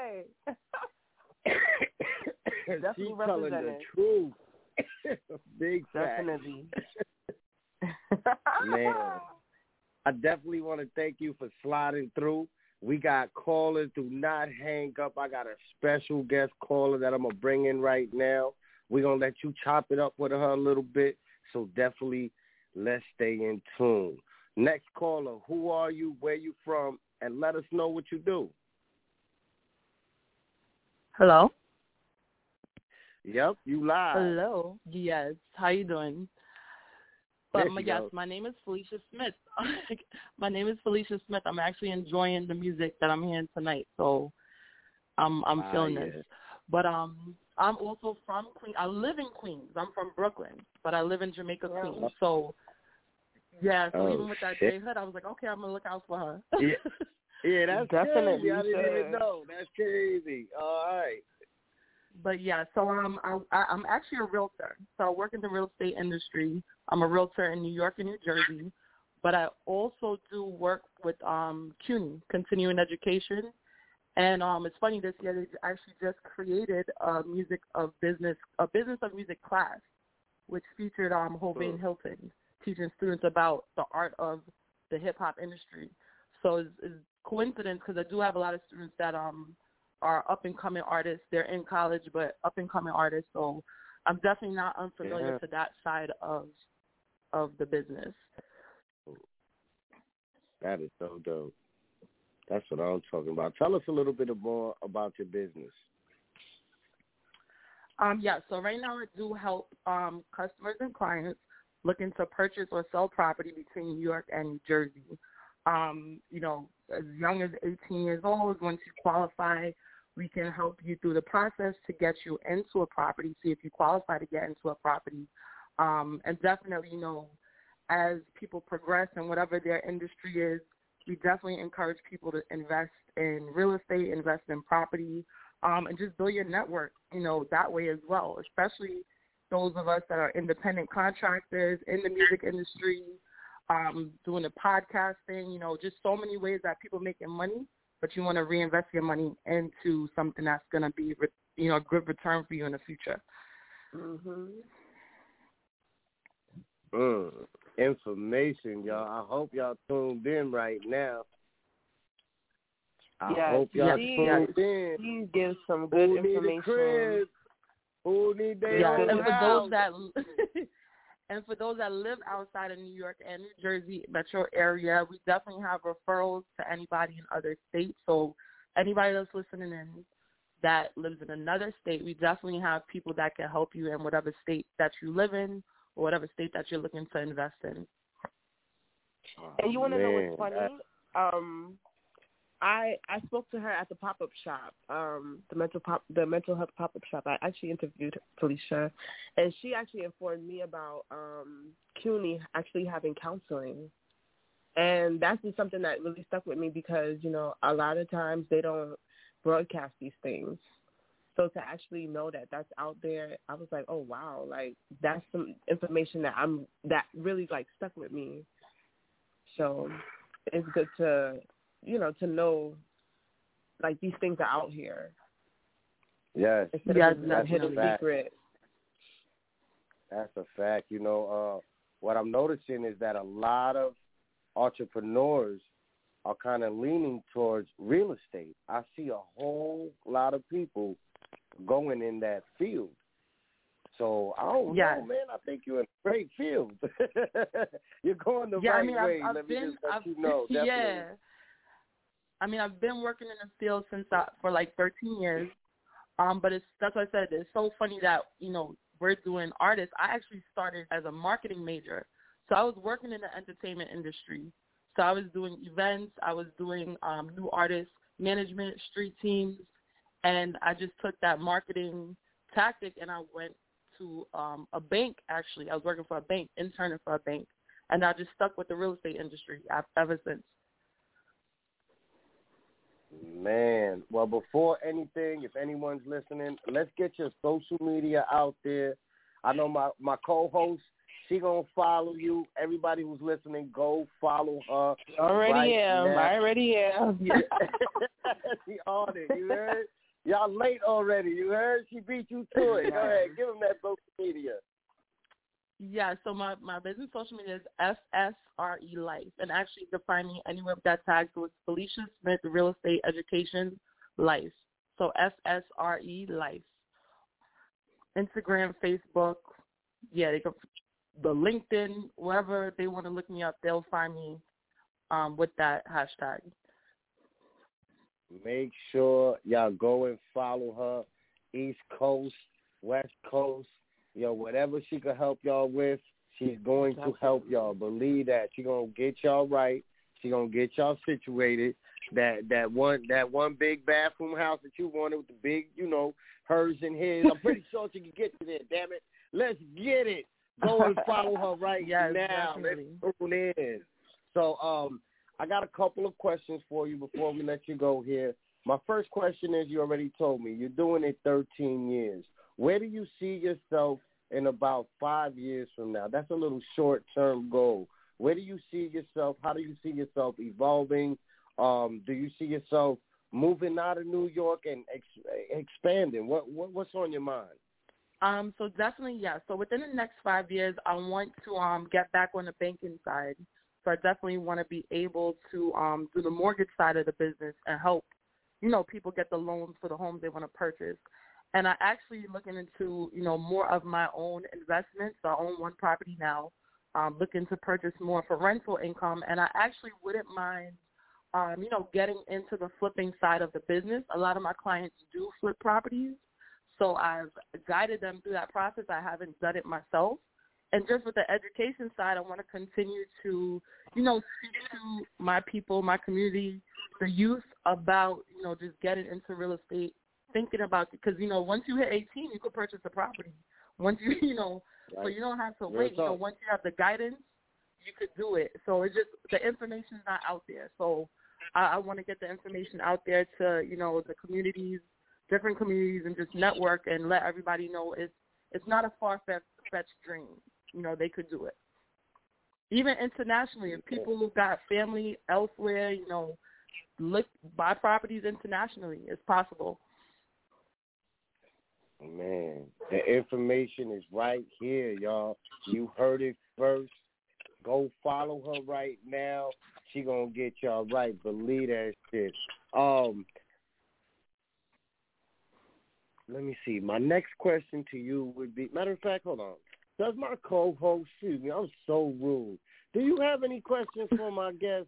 I can say. Definitely She telling the represented. truth. Big fact. Definitely. Man, I definitely want to thank you for sliding through. We got callers. Do not hang up. I got a special guest caller that I'm going to bring in right now. We're going to let you chop it up with her a little bit. So definitely let's stay in tune. Next caller, who are you, where you from, and let us know what you do. Hello? Yep, you live. Hello. Yes. How you doing? But There my, she yes, goes. my name is Felicia Smith. My name is Felicia Smith. I'm actually enjoying the music that I'm hearing tonight, so I'm I'm Ah, feeling yeah. this. But um, I'm also from Queens. I live in Queens. I'm from Brooklyn, but I live in Jamaica, Queens. So yeah, so Oh, even with that shit. J Hood, I was like, okay, I'm gonna look out for her. Yeah, yeah, that's Definitely, crazy. I didn't sure. even know. That's crazy. All right. But yeah, so um, I, I, I'm actually a realtor. So I work in the real estate industry. I'm a realtor in New York and New Jersey. But I also do work with um, CUNY, Continuing Education. And um, it's funny, this year they actually just created a music of business, a business of music class, which featured um, Hovain Hilton teaching students about the art of the hip hop industry. So it's, it's coincidence because I do have a lot of students that um. are up-and-coming artists. They're in college, but up-and-coming artists. So I'm definitely not unfamiliar Yeah. to that side of of the business. That is so dope. That's what I'm talking about. Tell us a little bit more about your business. Um, yeah, so right now I do help um, customers and clients looking to purchase or sell property between New York and New Jersey. Um, you know, as young as eighteen years old, once you qualify, we can help you through the process to get you into a property, see if you qualify to get into a property. Um, and definitely, you know, as people progress in whatever their industry is, we definitely encourage people to invest in real estate, invest in property, um, and just build your network, you know, that way as well, especially those of us that are independent contractors in the music industry, um, doing the podcasting, you know, just so many ways that people making money, but you want to reinvest your money into something that's going to be, you know, a good return for you in the future. Mhm. Mm. Information, y'all. I hope y'all tuned in right now. I Yes, hope y'all she, tuned in. she gives some good Who need a information. crib? Who need their Yeah, own and for house? those that and for those that live outside of New York and New Jersey metro area, we definitely have referrals to anybody in other states. So anybody that's listening in that lives in another state, we definitely have people that can help you in whatever state that you live in or whatever state that you're looking to invest in. And you want to know what's Man, funny? Um, I I spoke to her at the pop up shop, um, the mental pop the mental health pop up shop. I actually interviewed Felicia, and she actually informed me about um, CUNY actually having counseling, and that's just something that really stuck with me because you know a lot of times they don't broadcast these things. So to actually know that that's out there, I was like, oh wow, like that's some information that I'm that really like stuck with me. So it's good to, you know, to know, like, these things are out here. Yes. Instead Yes, of just a definitely. hidden secret. That's a fact. You know, uh, what I'm noticing is that a lot of entrepreneurs are kind of leaning towards real estate. I see a whole lot of people going in that field. So, I don't Yes. know, man. I think you're in a great field. You're going the yeah, right I mean, way. I've, I've Let me been, just let I've, you know. Definitely. yeah. I mean, I've been working in the field since I, for like thirteen years. Um, but it's that's what I said. It's so funny that you know we're doing artists, I actually started as a marketing major. So I was working in the entertainment industry. So I was doing events, I was doing um, new artist management, street teams, and I just took that marketing tactic and I went to um, a bank, actually. I was working for a bank, interning for a bank, and I just stuck with the real estate industry ever since. Man, well, before anything, if anyone's listening, let's get your social media out there. I know my, my co-host, she going to follow you. Everybody who's listening, go follow her. Already right am. now. I already am. She on it. You heard? Y'all late already. You heard? She beat you to it. Go ahead. Give them that social media. Yeah, so my, my business social media is F S R E Life. And actually, you can find me anywhere with that tag. So it's Felicia Smith Real Estate Education Life. So F S R E Life. Instagram, Facebook. Yeah, they can, the LinkedIn, wherever they want to look me up, they'll find me um, with that hashtag. Make sure y'all go and follow her. East Coast, West Coast. Yo, whatever she can help y'all with, she's going to help y'all. Believe that. She's going to get y'all right. She's going to get y'all situated. That that one that one big bathroom house that you wanted with the big, you know, hers and his. I'm pretty sure she can get to there, damn it. Let's get it. Go and follow her right yes, now. Definitely. Let's tune in. So um, I got a couple of questions for you before we let you go here. My first question is, you already told me, you're doing it thirteen years. Where do you see yourself in about five years from now? That's a little short-term goal. Where do you see yourself? How do you see yourself evolving? Um, do you see yourself moving out of New York and ex- expanding? What, what what's on your mind? Um, so definitely, yeah. So within the next five years, I want to um, get back on the banking side. So I definitely want to be able to um, do the mortgage side of the business and help, you know, people get the loans for the homes they want to purchase. And I actually looking into, you know, more of my own investments. So I own one property now, um, looking to purchase more for rental income. And I actually wouldn't mind, um, you know, getting into the flipping side of the business. A lot of my clients do flip properties. So I've guided them through that process. I haven't done it myself. And just with the education side, I want to continue to, you know, speak to my people, my community, the youth about, you know, just getting into real estate, thinking about it. Because, you know, once you hit eighteen, you could purchase a property. Once you, you know, right. So you don't have to Real wait. talk. You know, once you have the guidance, you could do it. So it's just, the information is not out there. So I, I want to get the information out there to, you know, the communities, different communities, and just network and let everybody know it's it's not a far-fetched dream. You know, they could do it. Even internationally, if people who've got family elsewhere, you know, look, buy properties internationally. It's possible. Man, the information is right here, y'all. You heard it first. Go follow her right now. She gonna get y'all right. Believe that shit. Um, let me see. My next question to you would be, matter of fact, hold on. Does my co-host, excuse me, I'm so rude. Do you have any questions for my guest?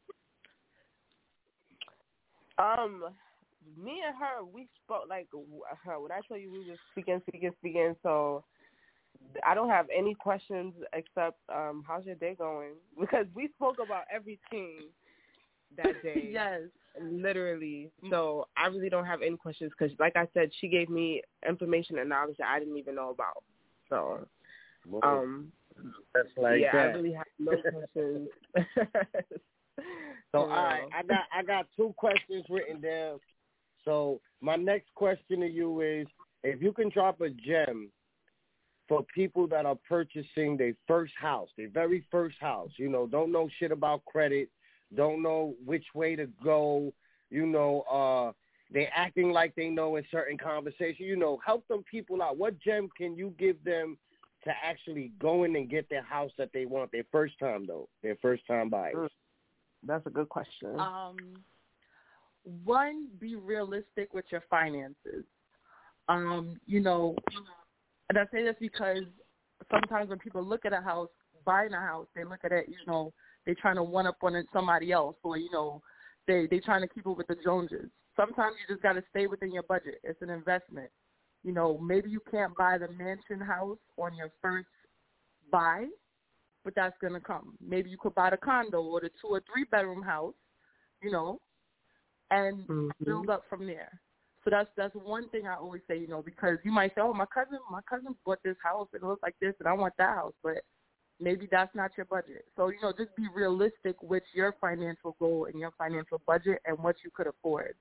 Um, me and her, we spoke, like, her, when I tell you we were speaking, speaking, speaking, so I don't have any questions except, um, how's your day going? Because we spoke about everything that day. Yes. Literally. So I really don't have any questions because, like I said, she gave me information and knowledge that I didn't even know about. So, um, That's like yeah, that. I really have no questions. So, all right, I got I got two questions written down. So, my next question to you is, if you can drop a gem for people that are purchasing their first house, their very first house, you know, don't know shit about credit, don't know which way to go, you know, uh, they're acting like they know in certain conversations, you know, help them people out. What gem can you give them to actually go in and get their house that they want, their first time, though, their first time buyers? That's a good question. Um, one, be realistic with your finances. Um, you know, and I say this because sometimes when people look at a house, buying a house, they look at it, you know, they're trying to one up on somebody else, or, you know, they they trying to keep it with the Joneses. Sometimes you just got to stay within your budget. It's an investment. You know, maybe you can't buy the mansion house on your first buy, but that's going to come. Maybe you could buy the condo or the two or three bedroom house, you know, and mm-hmm. build up from there. So that's that's one thing I always say, you know, because you might say, oh, my cousin, my cousin bought this house and it looks like this and I want that house, but maybe that's not your budget. So, you know, just be realistic with your financial goal and your financial budget and what you could afford.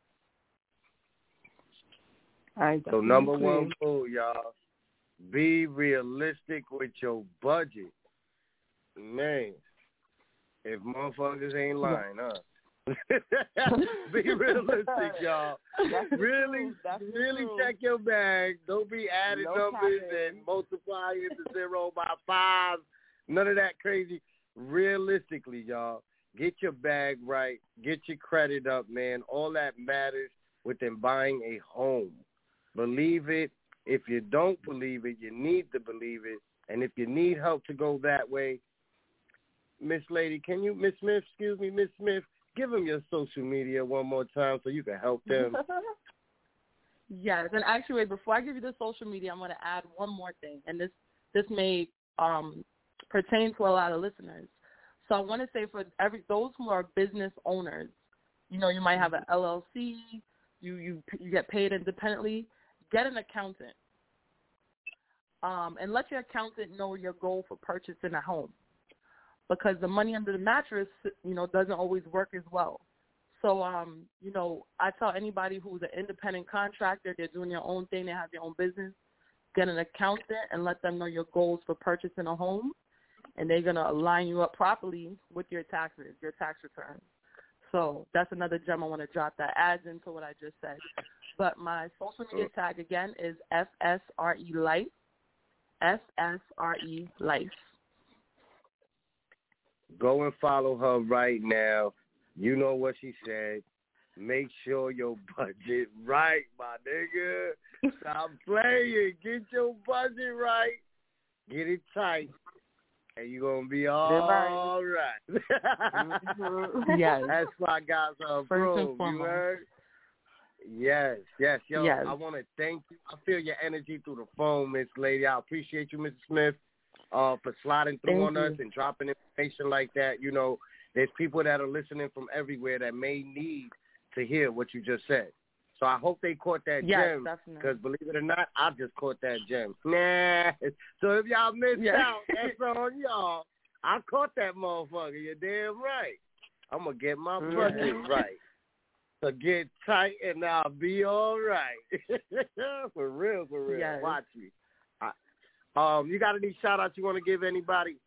So number one rule, y'all, be realistic with your budget. Man, if motherfuckers ain't lying, huh? Be realistic, y'all. That's really, That's really true. Check your bag. Don't be adding no numbers and multiplying the zero by five. None of that crazy. Realistically, y'all, get your bag right. Get your credit up, man. All that matters within buying a home. Believe it. If you don't believe it, you need to believe it. And if you need help to go that way, Miss Lady, can you, Miss Smith, excuse me, Miss Smith, give them your social media one more time so you can help them. Yes, and actually, wait, before I give you the social media, I'm going to add one more thing, and this this may um, pertain to a lot of listeners. So I want to say for every those who are business owners, you know, you might have an L L C, you you you get paid independently. Get an accountant, um, and let your accountant know your goal for purchasing a home, because the money under the mattress, you know, doesn't always work as well. So, um, you know, I tell anybody who's an independent contractor, they're doing their own thing, they have their own business, get an accountant and let them know your goals for purchasing a home, and they're going to align you up properly with your taxes, your tax returns. So that's another gem I want to drop that adds into what I just said. But my social media tag, again, is F S R E Life, F S R E Life. Go and follow her right now. You know what she said. Make sure your budget right, my nigga. Stop playing. Get your budget right. Get it tight. And you're going to be all right. Mm-hmm. Yes. That's why guys are approved. You heard? Yes, yes. Yo, yes. I want to thank you. I feel your energy through the phone, Miss Lady. I appreciate you, Missus Smith, uh, for sliding through thank on you. us and dropping information like that. You know, there's people that are listening from everywhere that may need to hear what you just said. So I hope they caught that yes, gem. Definitely. Because believe it or not, I just caught that gem. Nah. So if y'all missed yes. out, that's on y'all. I caught that motherfucker. You're damn right. I'm going to get my budget mm-hmm. right. So get tight and I'll be all right. For real, for real. Yes. Watch me. Right. Um, you got any shout-outs you want to give anybody?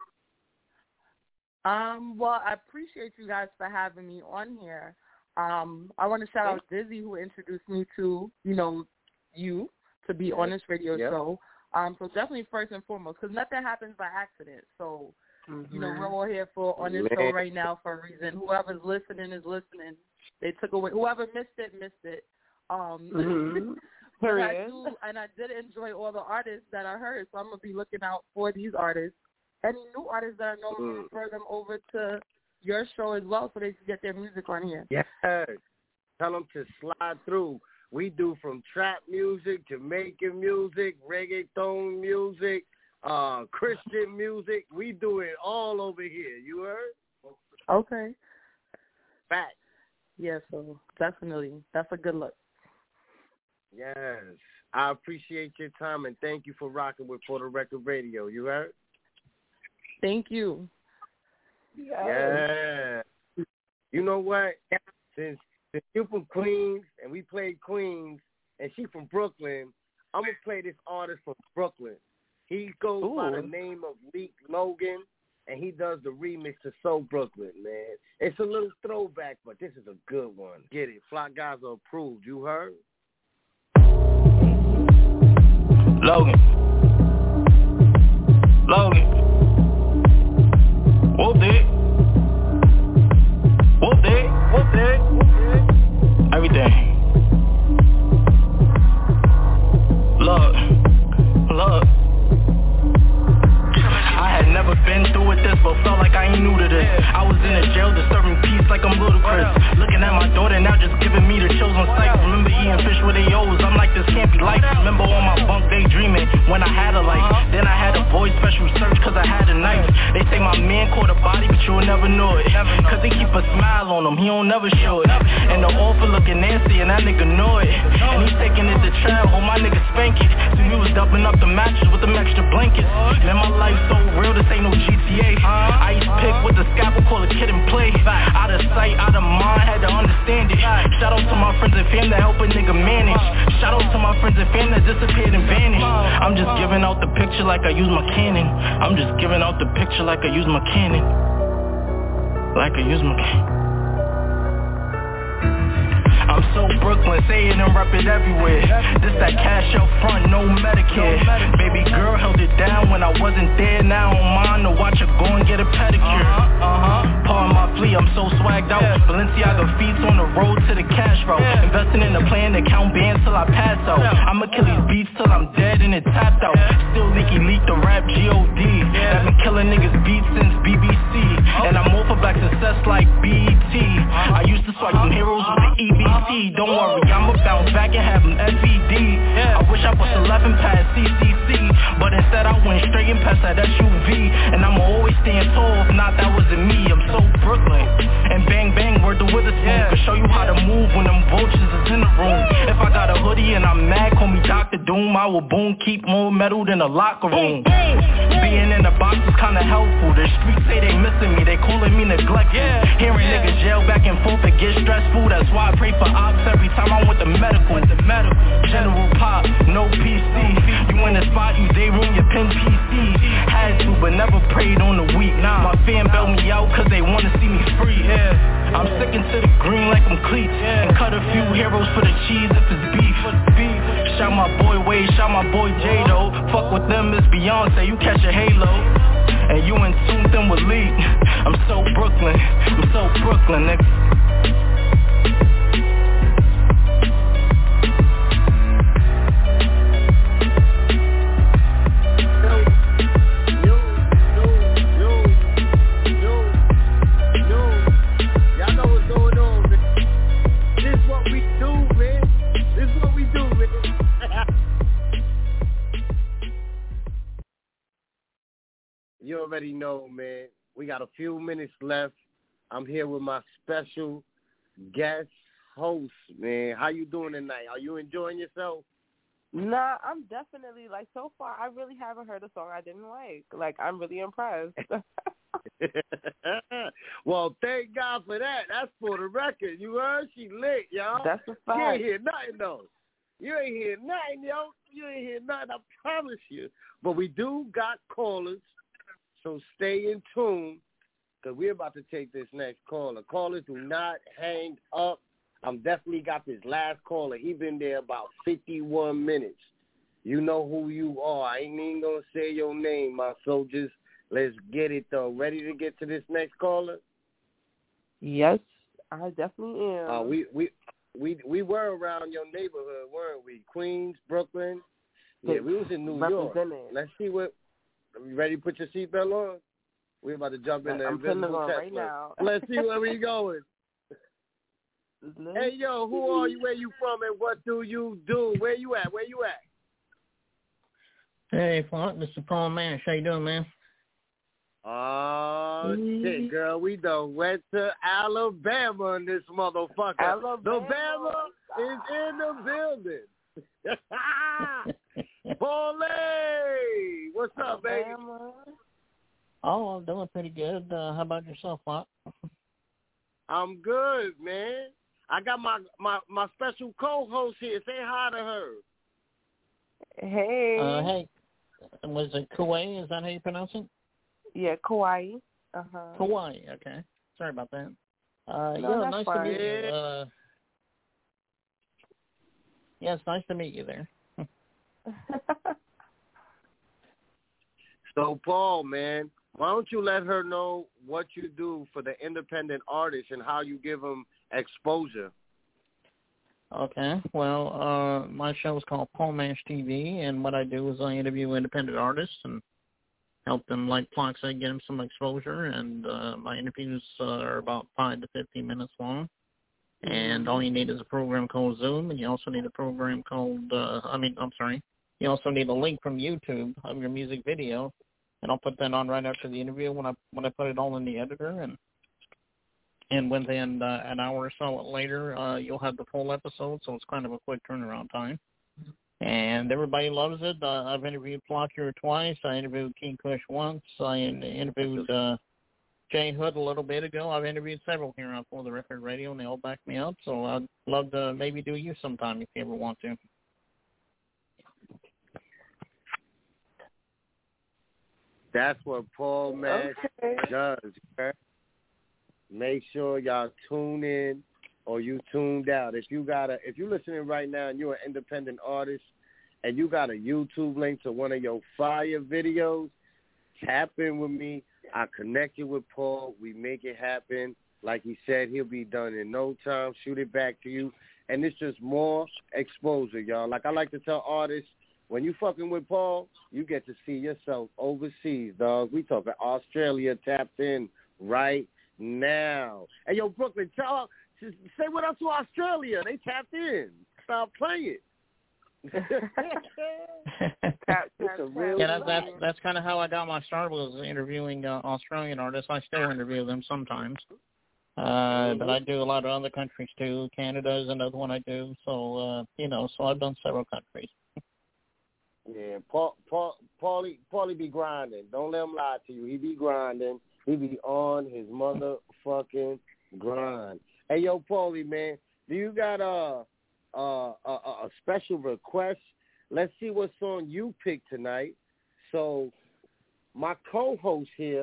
Um, well, I appreciate you guys for having me on here. Um, I want to shout out Dizzy, who introduced me to, you know, you to be on this radio yep. show. Um, so definitely first and foremost, because nothing happens by accident. So, mm-hmm. you know, we're all here for on this Man. show right now for a reason. Whoever's listening is listening. They took away whoever missed it, missed it. Um, mm-hmm. and, I do, and I did enjoy all the artists that I heard, so I'm gonna be looking out for these artists. Any new artists that I know, mm. refer them over to your show as well, so they can get their music on here. Yeah, tell them to slide through. We do from trap music, Jamaican music, reggaeton music, uh, Christian music. We do it all over here. You heard? Okay. Fact. Yeah, so definitely. That's a good look. Yes. I appreciate your time, and thank you for rocking with For the Record Radio. You heard? Thank you. Yeah. You know what? Since, since you're from Queens, and we played Queens, and she from Brooklyn, I'm going to play this artist from Brooklyn. He goes Ooh. by the name of Leak Logan. And he does the remix to So Brooklyn, man. It's a little throwback, but this is a good one. Get it. Flock guys are approved. You heard? Logan. Logan. Whoop it. Whoop it. Whoop it. Everything. Look. Look. I had never been through it this, but felt like I ain't new to this. I was in a jail disturbing peace like I'm Ludacris. Looking at my daughter now just giving me the chills on sight. Remember eating fish with A Os, I'm like this can't be life. Remember special search cause I had a knife. They say my man caught a body, but you'll never know it. Cause they keep a smile on him, he don't never show it. And the offer looking nasty and that nigga know it. And he's taking it to trial, oh my nigga spank it. See we was dumping up the mattress with them extra blankets. Man, my life so real, this ain't no G T A. Ice pick with the scalpel, call a kid and play. Out of sight, out of mind, had to understand it. Shout out to my friends and fam that help a nigga manage. Shout out to my friends and fam that disappeared and vanished. I'm just giving out the picture like I use my Canon. I'm just giving out the picture like I use my Canon. Like I use my Canon. I'm so Brooklyn, say it and rep it everywhere. This that cash up front, no Medicare. Baby girl held it down when I wasn't there. Now I'm mine to watch her go and get a pedicure. Uh-huh. Pardon my flea, I'm so swagged out. Balenciaga feet on the road to the cash route. Investing in a plan to count bands till I pass out. I'ma kill these beats till I'm dead and it tapped out. Still leaky leak the rap G O D. I've been killing niggas beats since B B C. And I'm all for black success like B E T. I used to swipe them heroes with the E B C. Don't worry, I'ma bounce back and have them F E D. I wish I was eleven past C C C, but instead I went straight and past that S U V. And I'ma always stand tall, if not that wasn't me. I'm so Brooklyn. And bang bang, word the Witherspoon. Yeah. Can show you how to move when them vultures is in the room. If I got a hoodie and I'm mad, call me Doctor Doom. I will boom, keep more metal than a locker room. Being in the box is kinda helpful. The streets say they missing me, they calling me neglectful. Hearing niggas yell back and forth, it gets stressful. That's why I pray for ops every time I'm with the medical. The medical. General Pop, no P C. You in the spot, you day room, your pen P C. Had to, but never prayed on the week. Nah, my fam bailed me out cause they wanna see me free. Yeah. I'm sticking to the green like I'm cleats. And cut a few heroes for the cheese if it's beef. Shout my boy Wade, shout my boy J-Do. Fuck with them, it's Beyonce, you catch a halo. And you in tune them with Lee. I'm so Brooklyn, I'm so Brooklyn, nigga. You already know, man. We got a few minutes left. I'm here with my special guest host, man. How you doing tonight? Are you enjoying yourself? Nah, I'm definitely, like, so far, I really haven't heard a song I didn't like. Like, I'm really impressed. Well, thank God for that. That's for the record. You heard? She lit, y'all. That's a fact. You ain't hear nothing, though. You ain't hear nothing, yo. You ain't hear nothing, I promise you. But we do got callers. So stay in tune, because we're about to take this next caller. Callers, do not hang up. I'm definitely got this last caller. He been there about fifty-one minutes. You know who you are. I ain't even going to say your name, my soldiers. Let's get it, though. Ready to get to this next caller? Yes, I definitely am. Uh, we, we, we, we were around your neighborhood, weren't we? Queens, Brooklyn. Yeah, we was in New York. Let's see what... Are you ready to put your seatbelt on? We're about to jump in the I'm putting it on test right now. Let's see where we going. Hey, yo, who are you? Where you from? And what do you do? Where you at? Where you at? Hey, Font, this is Paul Manish. How you doing, man? Oh, shit, girl. We done went to Alabama in this motherfucker. Alabama. Alabama is in the building. Paulie, what's up, baby? Oh, I'm doing pretty good. Uh, how about yourself, Font? I'm good, man. I got my, my, my special co-host here. Say hi to her. Hey. Uh, hey. Was it Kauai? Is that how you pronounce it? Yeah, Kauai. Uh-huh. Kauai, okay. Sorry about that. Uh, no, yeah, nice fine. to meet you. Uh, yeah, it's nice to meet you there. So, Paul, man, why don't you let her know what you do for the independent artists and how you give them exposure? Okay. Well, uh, my show is called Paul Mash T V, and what I do is I interview independent artists and help them, like Fox said, get them some exposure. And uh, my interviews uh, are about five to fifteen minutes long. And all you need is a program called Zoom, and you also need a program called, uh, I mean, I'm sorry, you also need a link from YouTube of your music video, and I'll put that on right after the interview when I when I put it all in the editor, and and within uh, an hour or so later, uh, you'll have the full episode. So it's kind of a quick turnaround time. And everybody loves it. Uh, I've interviewed Flocker twice. I interviewed King Kush once. I interviewed uh, Jay Hood a little bit ago. I've interviewed several here on For the Record Radio, and they all back me up. So I'd love to maybe do you sometime if you ever want to. That's what Paul Mash okay. does. Okay? Make sure y'all tune in or you tuned out. If you got a, if you're listening right now and you're an independent artist and you got a YouTube link to one of your fire videos, tap in with me. I connect you with Paul. We make it happen. Like he said, he'll be done in no time. Shoot it back to you. And it's just more exposure, y'all. Like I like to tell artists, when you fucking with Paul, you get to see yourself overseas, dog. We talking Australia tapped in right now. Hey, yo, Brooklyn, tell say what up to Australia. They tapped in. Stop playing. tap, it's a real yeah, that, that's that's kind of how I got my start, was interviewing uh, Australian artists. I still interview them sometimes, uh, mm-hmm. but I do a lot of other countries too. Canada is another one I do. So uh, you know, so I've done several countries. Yeah, Paul, Paul, Paulie, Paulie be grinding. Don't let him lie to you. He be grinding. He be on his motherfucking grind. Hey, yo, Paulie, man, do you got a, a, a, a special request? Let's see what song you picked tonight. So my co-host here,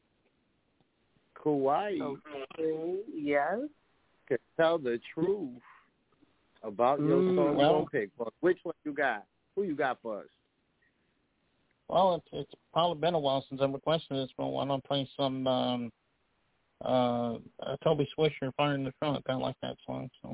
Kauai, okay. yes, can tell the truth about your mm, song well, you gonna pick. Which one you got? Who you got for us? Well, it's, it's probably been a while since I've requested this, but why not play some um, uh, uh, Toby Swisher, Fire in the Trunk? I like that song. So.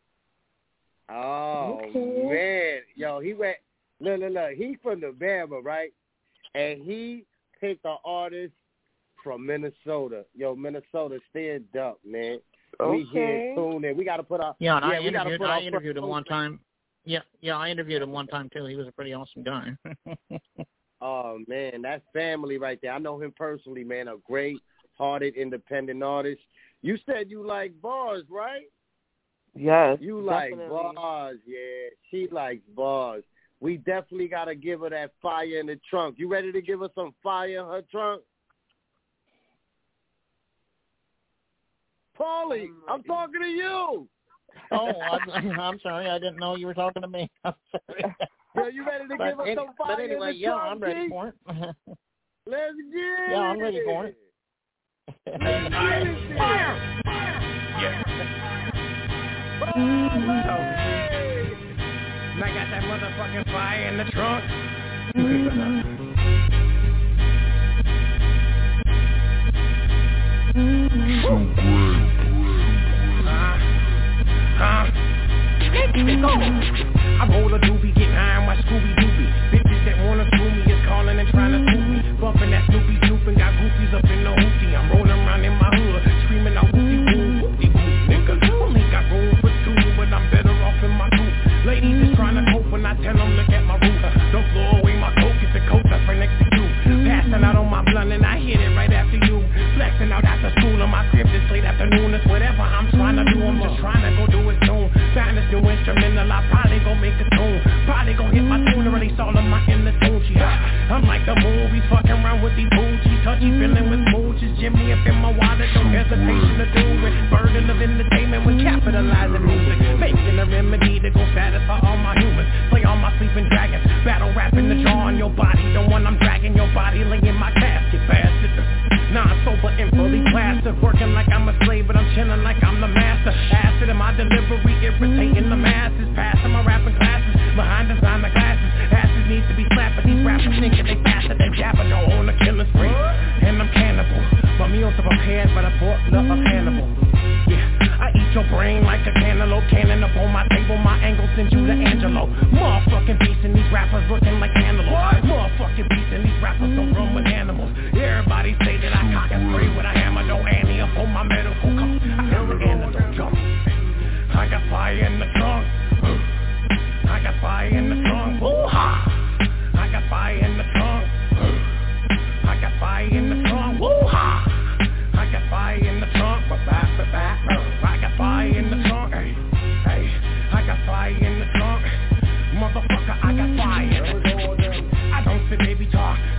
Oh, okay. man. Yo, he went, look, look, look. He from the Bama, right? And he picked an artist from Minnesota. Yo, Minnesota, stand up, man. Okay. We here, tune in. We got to put our, yeah, and yeah, I we interviewed, put I our interviewed him one time. Yeah, yeah, I interviewed him one time, too. He was a pretty awesome guy. Oh, man, that's family right there. I know him personally, man, a great-hearted, independent artist. You said you like bars, right? Yes, You definitely. like bars, yeah. She likes bars. We definitely got to give her that fire in the trunk. You ready to give her some fire in her trunk? Paulie, I'm talking to you. Oh, I'm, I'm sorry. I didn't know you were talking to me. I'm sorry. Yo, you ready to but give us any, some fire But anyway, in the yeah, trunk, I'm ready G? for it. Let's get it. Yeah, I'm ready for it. Fire! Yeah. And I got that motherfucking fire in the trunk. Huh? I roll a doobie, get high on my Scooby Doobie. Bitches that wanna screw me is calling and trying to scoop me. Bumping that Snoopy Snoop and got goofies up in the hoopty. I'm rolling around in my hood, screaming out whoopty woo, whoopty woo, nigga. Only got room for two, but I'm better off in my coupe. Ladies is trying to cope when I tell them look at my roof. Don't blow away my coke, it's a coat that's right next to you. Passing out on my blunt and I hit it right after you. Flexing out after school on my crib this late afternoon. It's whatever I'm trying to do, I'm just trying to go do it soon. Find this new instrumental, I probably gon' make a tune. Probably gon' hit my tune and release all of my inner tune. Yeah, I'm like the movies, fucking around with these boochies. Touchy feeling with mooches, Jimmy up in my wallet, no hesitation to do it. Burden of entertainment when capitalizing music. Making a remedy to go satisfy all my humans. Play all my sleeping dragons, battle rapping the jaw on your body. The one I'm dragging your body, laying my casket, bastard. Non-sober and fully plastered, working like I'm a slave, but I'm chilling like I'm the master. Acid in my delivery, irritating the masses. Passing my rapping classes, behind designer glasses. Asses need to be slapped, but these rappers thinking they faster than Jabba Joe on a killing spree. And I'm cannibal, my meals are prepared by the butler of Hannibal. Yeah, I eat your brain like a cantaloupe. Cannon up on my table, my angle sends you to Angelo. Motherfucking beasts and these rappers looking like antelopes. Motherfucking beasts and these rappers don't run with animals. Everybody say that I cock and spray with a hammer, don't Annie up on my medical cup. I never antidote jump. I got fire in the trunk. I got fire in the trunk. Ooh-ha. I got fire in the trunk.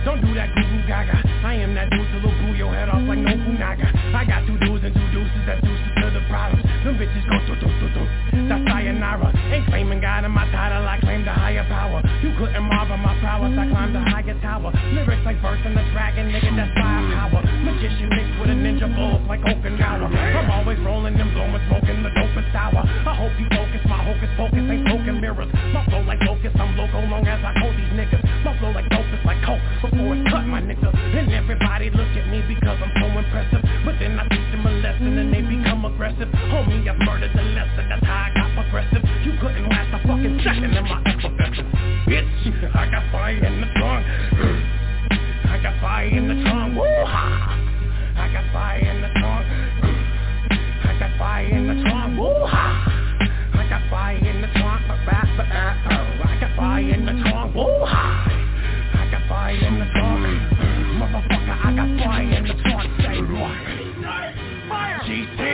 Don't do that goo goo gaga. I am that dude to look boo your head off like no Funaga. I got two dudes and two deuces, that deuces to the problems. Them bitches go do do do do. That's sayonara. Ain't claiming God in my title, I claim the higher power. You couldn't marvel my prowess, I climbed the higher tower. Lyrics like birds and the dragon, nigga, that's firepower. Magician mixed with a ninja bulls like Okinawa. I'm always rolling them, blowing, smoking the dopest sour. I hope you focus, my hocus pocus ain't smoking mirrors. My flow like locust, I'm loco long as I hold these niggas. My flow like dopest like coke before it's cut, my nigga. And everybody look at me because I'm so impressive. But then I teach them a lesson and they become aggressive. Homie, I've murdered the lesson, that's how I got progressive. You couldn't last a fucking second in my effervescence. Bitch, I got fire in the trunk. I got fire in the trunk. Woo-ha! I got fire in the trunk. I got fire in the trunk. Woo-ha! I got fire in the trunk. Rap, uh, uh, I got fire in the trunk. Woo-ha! I got fire in the trunk. Motherfucker, I got fire in the trunk. Say what? G C.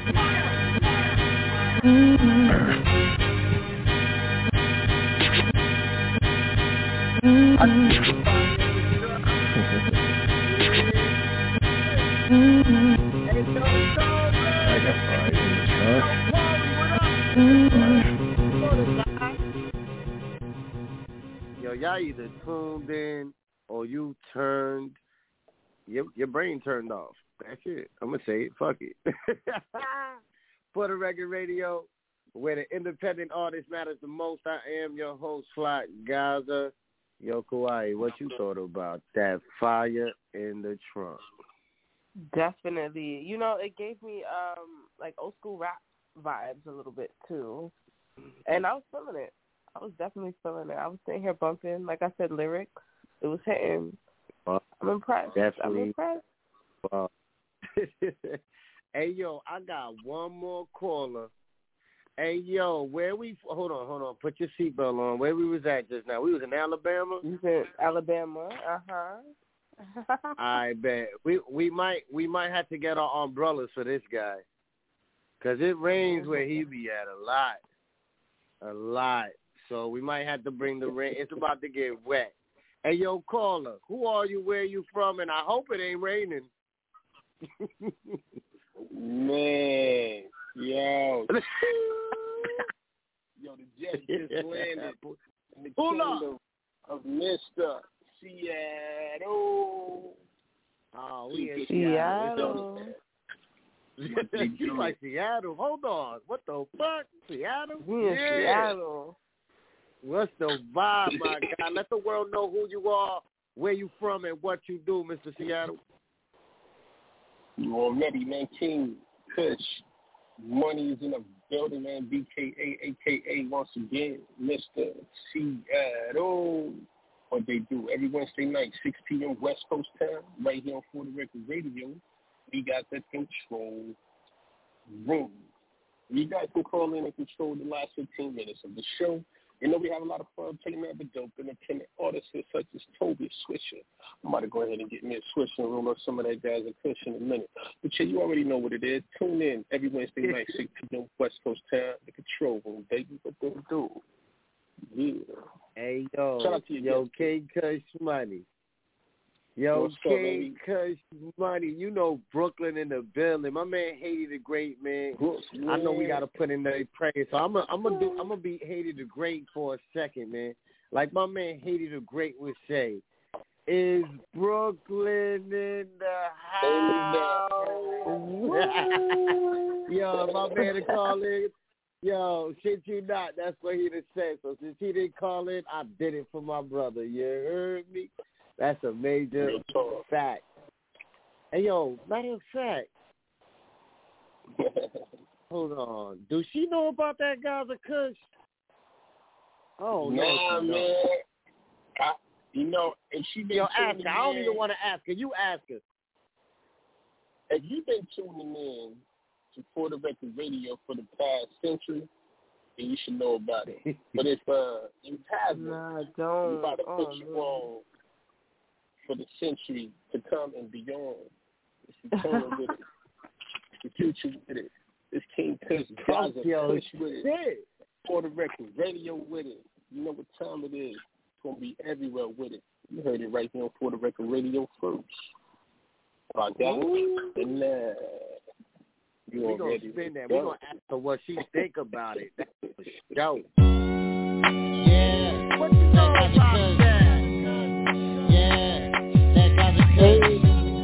Yo, y'all either tuned in or you turned, your, your brain turned off. That's it. I'm going to say it. Fuck it. For the Record Radio, where the independent artist matters the most, I am your host, Flat Gaza. Yo, Kauai, what you thought about that fire in the trunk? Definitely. You know, it gave me um like old school rap vibes a little bit too. And I was feeling it. I was definitely feeling it. I was sitting here bumping, like I said, lyrics. It was hitting. Uh, I'm impressed. Definitely. I'm impressed. Uh, hey, yo, I got one more caller. Hey, yo, where we, hold on, hold on, put your seatbelt on. Where we was at just now? We was in Alabama? We was in Alabama, uh-huh. I bet. We we might we might have to get our umbrellas for this guy. Because it rains where he be at a lot. A lot. So we might have to bring the rain. It's about to get wet. Hey, yo, caller, who are you, where you from, and I hope it ain't raining. Man, yo. Yo, the jet just landed in the kingdom of Mister Seattle. Oh, we in Seattle. Seattle. You like Seattle? Hold on. What the fuck? Seattle? We in yeah. Seattle. What's the vibe, my guy? Let the world know who you are, where you from, and what you do, Mister Seattle. You already, man. King Kush. Money is in the building, man. B K A, A K A, once again, Mister Seattle. What they do every Wednesday night, six p.m. West Coast time, right here on For the Record Radio. We got the control room. You guys can call in and control the last fifteen minutes of the show. You know, we have a lot of fun taking out the dope independent artists such as Toby Swisher. I'm about to go ahead and get me a Swisher and roll up some of that guys and Kush in a minute. But yeah, you already know what it is. Tune in every Wednesday night, six p.m. West Coast time, the control room, baby. What they do. Yeah. Hey, yo. Shout out to you, yo, King Kush Money. Yo, What's King up, Kush Money. You know Brooklyn in the building. My man Haiti the Great, man. man. I know we gotta put in their praise. So I'm gonna I'm gonna do I'm gonna be Haiti the Great for a second, man. Like my man Haiti the Great would say, is Brooklyn in the house? Yo, my man to call in. Yo, shit you not. That's what he done said. So since he didn't call in, I did it for my brother. You heard me? That's a major fact. Hey, yo, matter of fact, hold on. Do she know about that Gaza Kush? Oh, nah, no. man. I, you know, if she been Yo, ask her. in, I don't even want to ask her. You ask her. If you've been tuning in to For the Record Radio for the past century, then you should know about it. But if uh, you haven't, nah, don't. we're about to put oh, you man. on for the century to come and beyond. It's eternal with it. It's the future with it. It's King Kush, Gaza Kush with it. For the Record Radio with it. You know what time it is. It's going to be everywhere with it. You heard it right here on For the Record Radio first. I got it. And uh, you We're going already to spin that. go. We're going to ask her what she think about it. That's for sure. Yeah. What you know about that? Yeah. That Gaza Kush.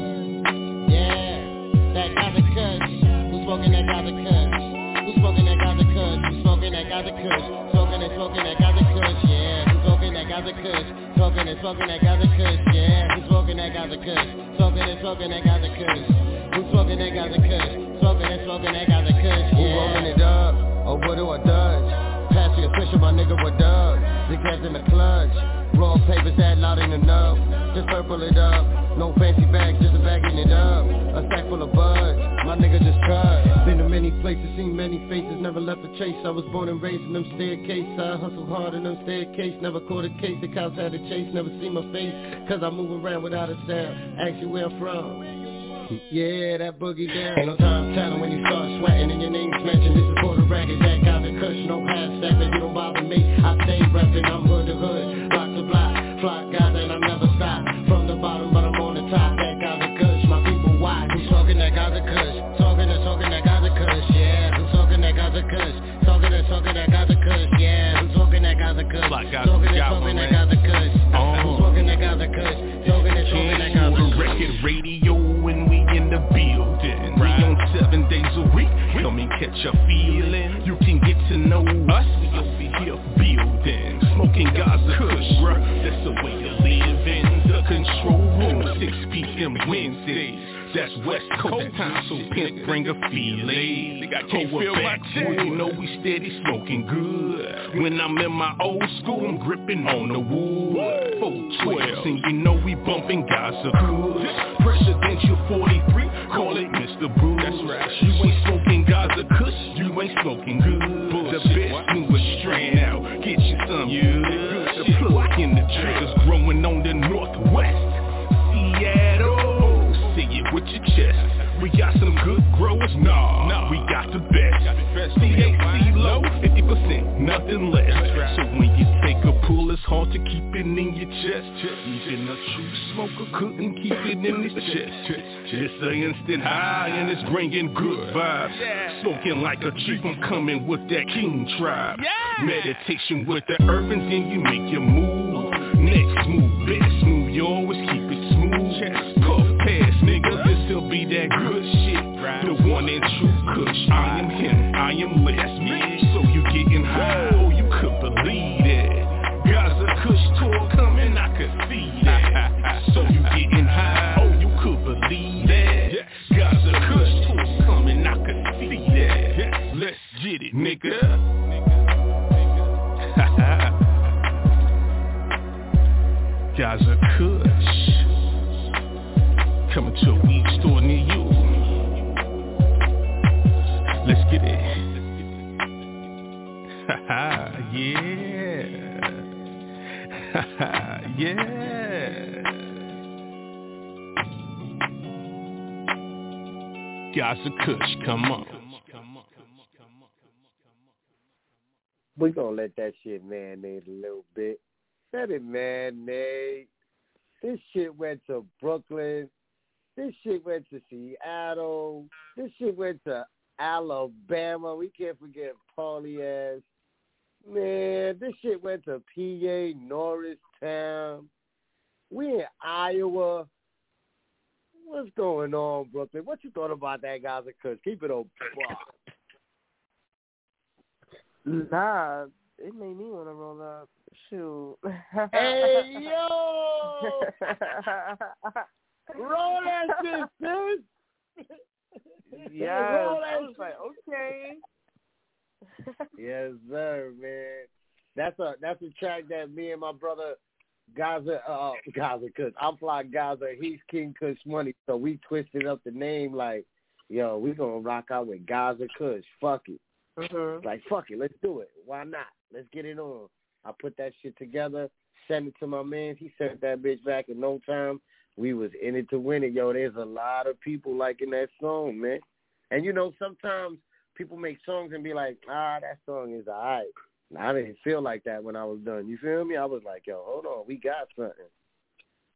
Yeah. That Gaza Kush. Who's smoking that Gaza Kush? Who's smoking that Gaza Kush? Who's smoking that Gaza Kush? Smoking and smoking that Gaza Kush. Yeah. Who's smoking that Gaza Kush? Smoking and smoking that Gaza Kush. Yeah. Who's smoking that Gaza Kush? Smoking and smoking that Gaza Kush. Who's smoking that Gaza Kush? Smoking and smoking that Gaza Kush. Yeah. Who rolling it up? Or what do I dodge? Pass the official, my nigga, what up? Big heads in the clutch. Raw papers that loud ain't enough. Just purple it up. No fancy bags, just a bagging it up. A sack full of buds. My nigga just cut. Been to many places, seen many faces. Never left a chase. I was born and raised in them staircases. I hustled hard in them staircases. Never caught a case. The cops had to chase. Never see my face. Cause I move around without a sound. Ask you where I'm from. Yeah, that boogie down. Ain't no time telling when you start sweating and your name's mentioned. This is for the record, that got the cush, no half stepping. You don't bother me, I stay reppin', I'm hood to hood, block to block, flock guys and I never stop. From the bottom, but I'm on the top. That got the kush, my people why? Who's talking that got the kush? Talking and talking that got the kush, yeah. Who's talking that got the kush? Talking and talking that got the kush, yeah. Who's talking that got the kush? Talking and talking that got the kush. Who's talking that got the kush? Talking and talking that got the kush. Record radio when we in the building. We on seven days a week. Come and catch a feeling. You can get to know us. We over here building. Smoking Gaza Kush, bruh. That's the way to live in the control room. six p.m. Wednesdays. That's West Coast time, so pimp bring a feeling. I can't feel my chest. You know we steady smoking good. When I'm in my old school, I'm gripping on the wood. four twelve, and you know we bumping Gaza Kush. Presidential forty-three, call it Mister Brew. That's right. You ain't smoking Gaza Kush, you ain't smoking good. The best mover strand out, get you some. The plug in the triggers growing on the northwest. Seattle. Say it with your chest. We got some good growers, nah, nah. We got the best. C H C low, fifty percent, nothing less. So when you take a pull, it's hard to keep it in your chest. Even a true smoker couldn't keep it in his chest. It's an instant high and it's bringing good vibes. Smoking like a chief, I'm coming with that king tribe. Meditation with the urbans, then you make your move. Next move, best move, you always keep it smooth. Puff pass, nigga, this'll be that good shit. The one and true Kush, I am him, I am less me. So you getting high, oh you could believe it. Gaza Kush tour coming, I could see that. So you getting high, oh you could believe that. Gaza Kush tour coming, I could see that. Let's get it, nigga. Gaza Kush coming to a weed store near you. Let's get it. Haha, yeah. Haha, yeah. Gaza Kush, come on. We're going to let that shit marinate a little bit. Let it marinate. This shit went to Brooklyn. This shit went to Seattle. This shit went to Alabama. We can't forget Paulie ass. Man, this shit went to P A, Norristown. We in Iowa. What's going on, Brooklyn? What you thought about that, guys? Because keep it open. Nah, it made me want to roll up. Shoot. Hey, yo! Roll that shit, sis! Yeah, Roll I that was shit. like, okay. Yes, sir, man. That's a that's a track that me and my brother Gaza, uh, Gaza Kush. I'm fly Gaza. He's King Kush Money. So we twisted up the name like, yo, we gonna rock out with Gaza Kush. Fuck it. Mm-hmm. Like, fuck it. Let's do it. Why not? Let's get it on. I put that shit together, sent it to my man. He sent that bitch back in no time. We was in it to win it. Yo, there's a lot of people liking that song, man. And, you know, sometimes people make songs and be like, ah, that song is all right. I didn't feel like that when I was done. You feel me? I was like, yo, hold on. We got something.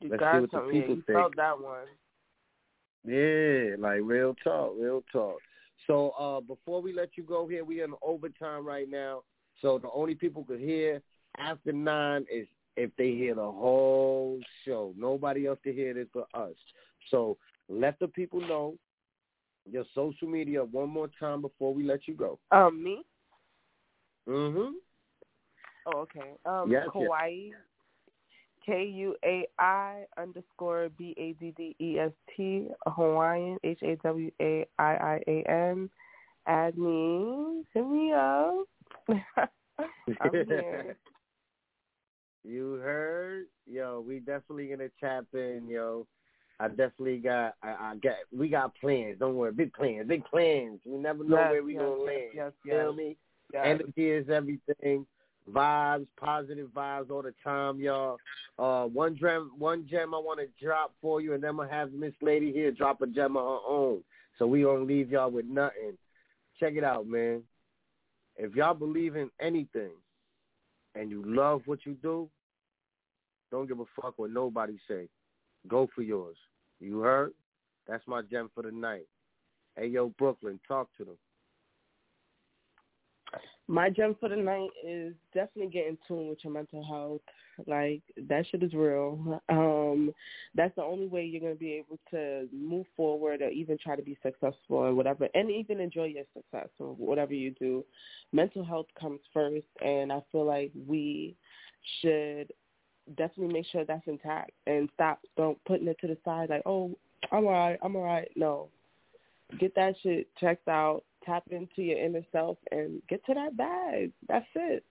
You Let's got see what the something. Yeah, people you think. felt that one. Yeah, like real talk, real talk. So uh, before we let you go here, we in overtime right now. So the only people could hear after nine is if they hear the whole show. Nobody else can hear this but us. So let the people know your social media one more time before we let you go. Um, me? Mm-hmm. Oh, okay. Um, yes, Kauai. Yes. K U A I underscore B A D D E S T, Hawaiian, H A W A I I A N. Add me. Hit me up. I'm here. You heard? Yo, we definitely going to tap in, yo. I definitely got, I, I got, we got plans. Don't worry. Big plans, big plans. We never know yes, where we yes, going to yes, land. Yes, you yes, feel me? Yes. Energy is everything. Vibes, positive vibes all the time, y'all. Uh, one gem, one gem I want to drop for you, and then I'm going to have Miss Lady here drop a gem of her own. So we don't leave y'all with nothing. Check it out, man. If y'all believe in anything and you love what you do, don't give a fuck what nobody say. Go for yours. You heard? That's my gem for the night. Hey, yo, Brooklyn, talk to them. My gem for the night is definitely get in tune with your mental health. Like, that shit is real. Um, that's the only way you're going to be able to move forward or even try to be successful or whatever, and even enjoy your success or whatever you do. Mental health comes first, and I feel like we should definitely make sure that's intact and stop don't putting it to the side like, oh, I'm all right, I'm all right. No. Get that shit checked out. Tap into your inner self and get to that bag. That's it.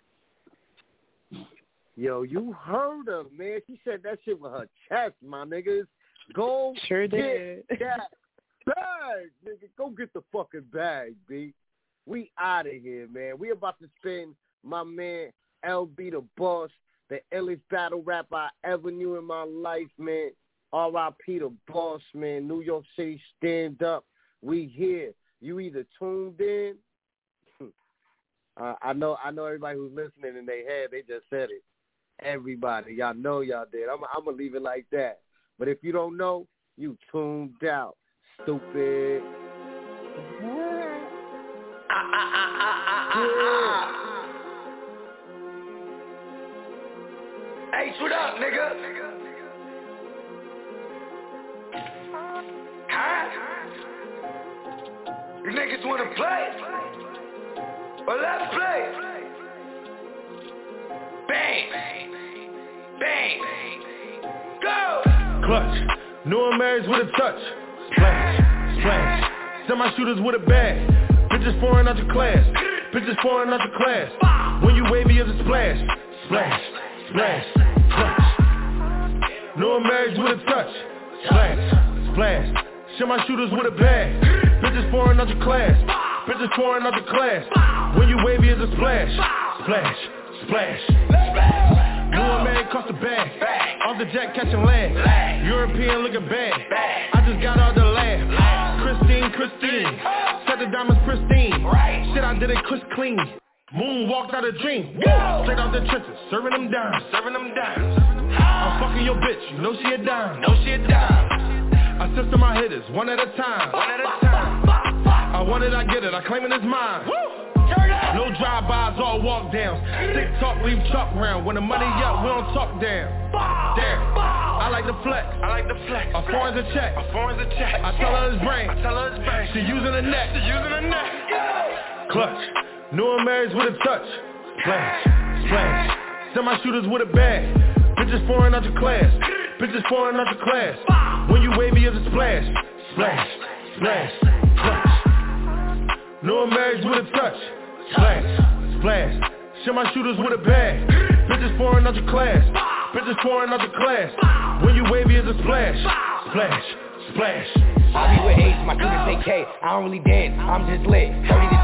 Yo, you heard her, man. She said that shit with her chest, my niggas. Go sure get did. that bag, nigga. Go get the fucking bag, B. We out of here, man. We about to spin my man L B the Boss, the illest battle rapper I ever knew in my life, man. R I P the Boss, man. New York City, stand up. We here. You either tuned in. uh, I know I know everybody who's listening in their head, they just said it. Everybody. Y'all know y'all did. I'm, I'm going to leave it like that. But if you don't know, you tuned out. Stupid. H, what up, nigga? Huh? You niggas wanna play? Well, let's play. Bang. Bang. Go. Clutch. New and married with a touch. Splash. Splash. Semi-shooters with a bag. Bitches foreign out your class. Bitches foreign out your class. When you wavy as a splash. Splash. Splash. Clutch. New and married with a touch. Splash. Splash. Semi-shooters with a bag. Bitches foreign out your class. Bitches foreign out your class. When you wavy as a splash. Splash. Splash. New and married cost a bag. Off the jet catching land. European looking bad. I just got out the lab. Christine, Christine. Set the diamonds pristine. Shit, I did it Chris clean. Moon walked out a dream. Straight out the trenches, serving them dimes. Serving them dimes. I'm fucking your bitch, you know she a dime. Know she a dime. I system my hitters, one at a time. One at a time. I want it, I get it, I claim it as mine. No drive-bys, all walk downs. Stick talk, leave chalk round. When the money up, we don't talk down. Damn, I like the flex. I like the flex. A foreign's a check. A foreign's a check. I tell her it's brain. I tell her it's brain. She using the neck. She using the neck. Clutch. New and married with a touch. Splash. Splash. Semi-shooters with a bag. Bitches foreign out your class. Bitches foreign out your class. When you wavy as a splash. Splash. Splash. Clutch. New and married with a touch. Splash, splash, semi-shooters with a bag. Bitches foreign out your class. Bitches foreign out your class. When you wavy as a splash. Splash, splash. I be with H, my shooters take K. I don't really dance, I'm just lit. thirty to top.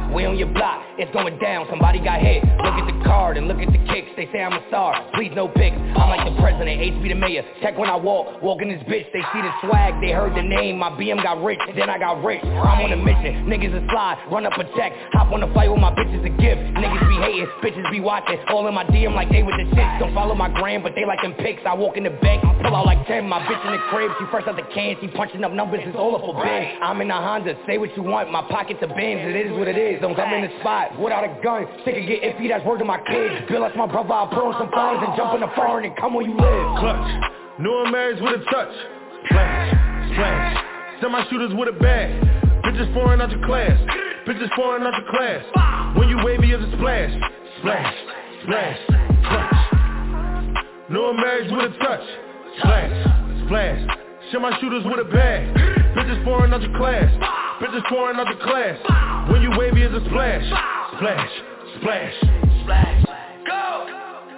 top, we on your block, it's going down, somebody got hit. Look at the card and look at the kicks, they say I'm a star, please no pics. I'm like the president, H B the mayor, check when I walk, walk in this bitch, they see the swag, they heard the name, my B M got rich, then I got rich. I'm on a mission, niggas a slide, run up a check, hop on the flight with my bitches a gift. Niggas be hating, bitches be watching, all in my D M like they with the shits. Don't follow my gram, but they like them pics. I walk in the bank, pull out like ten, my bitch in the crib, she first out the can, she punching up numbers, it's all up for Ben. I'm in a Honda, say what you want, my pockets are Benz, it is what it is. Don't come in the spot without a gun, sick of get iffy, that's word to my kids. Bill, that's my brother, I'll put on some phones and jump in the foreign and come where you live. Clutch, new and married with a touch. Splash, splash, semi shooters with a bag. Bitches foreign out your class, bitches foreign out your class. When you wavy as a splash, splash, splash, clutch. New and married with a touch. Splash, splash, semi shooters with a bag. Bitches foreign out your class, bitches foreign out your class. When you wavy as a splash, splash, splash, splash. Go!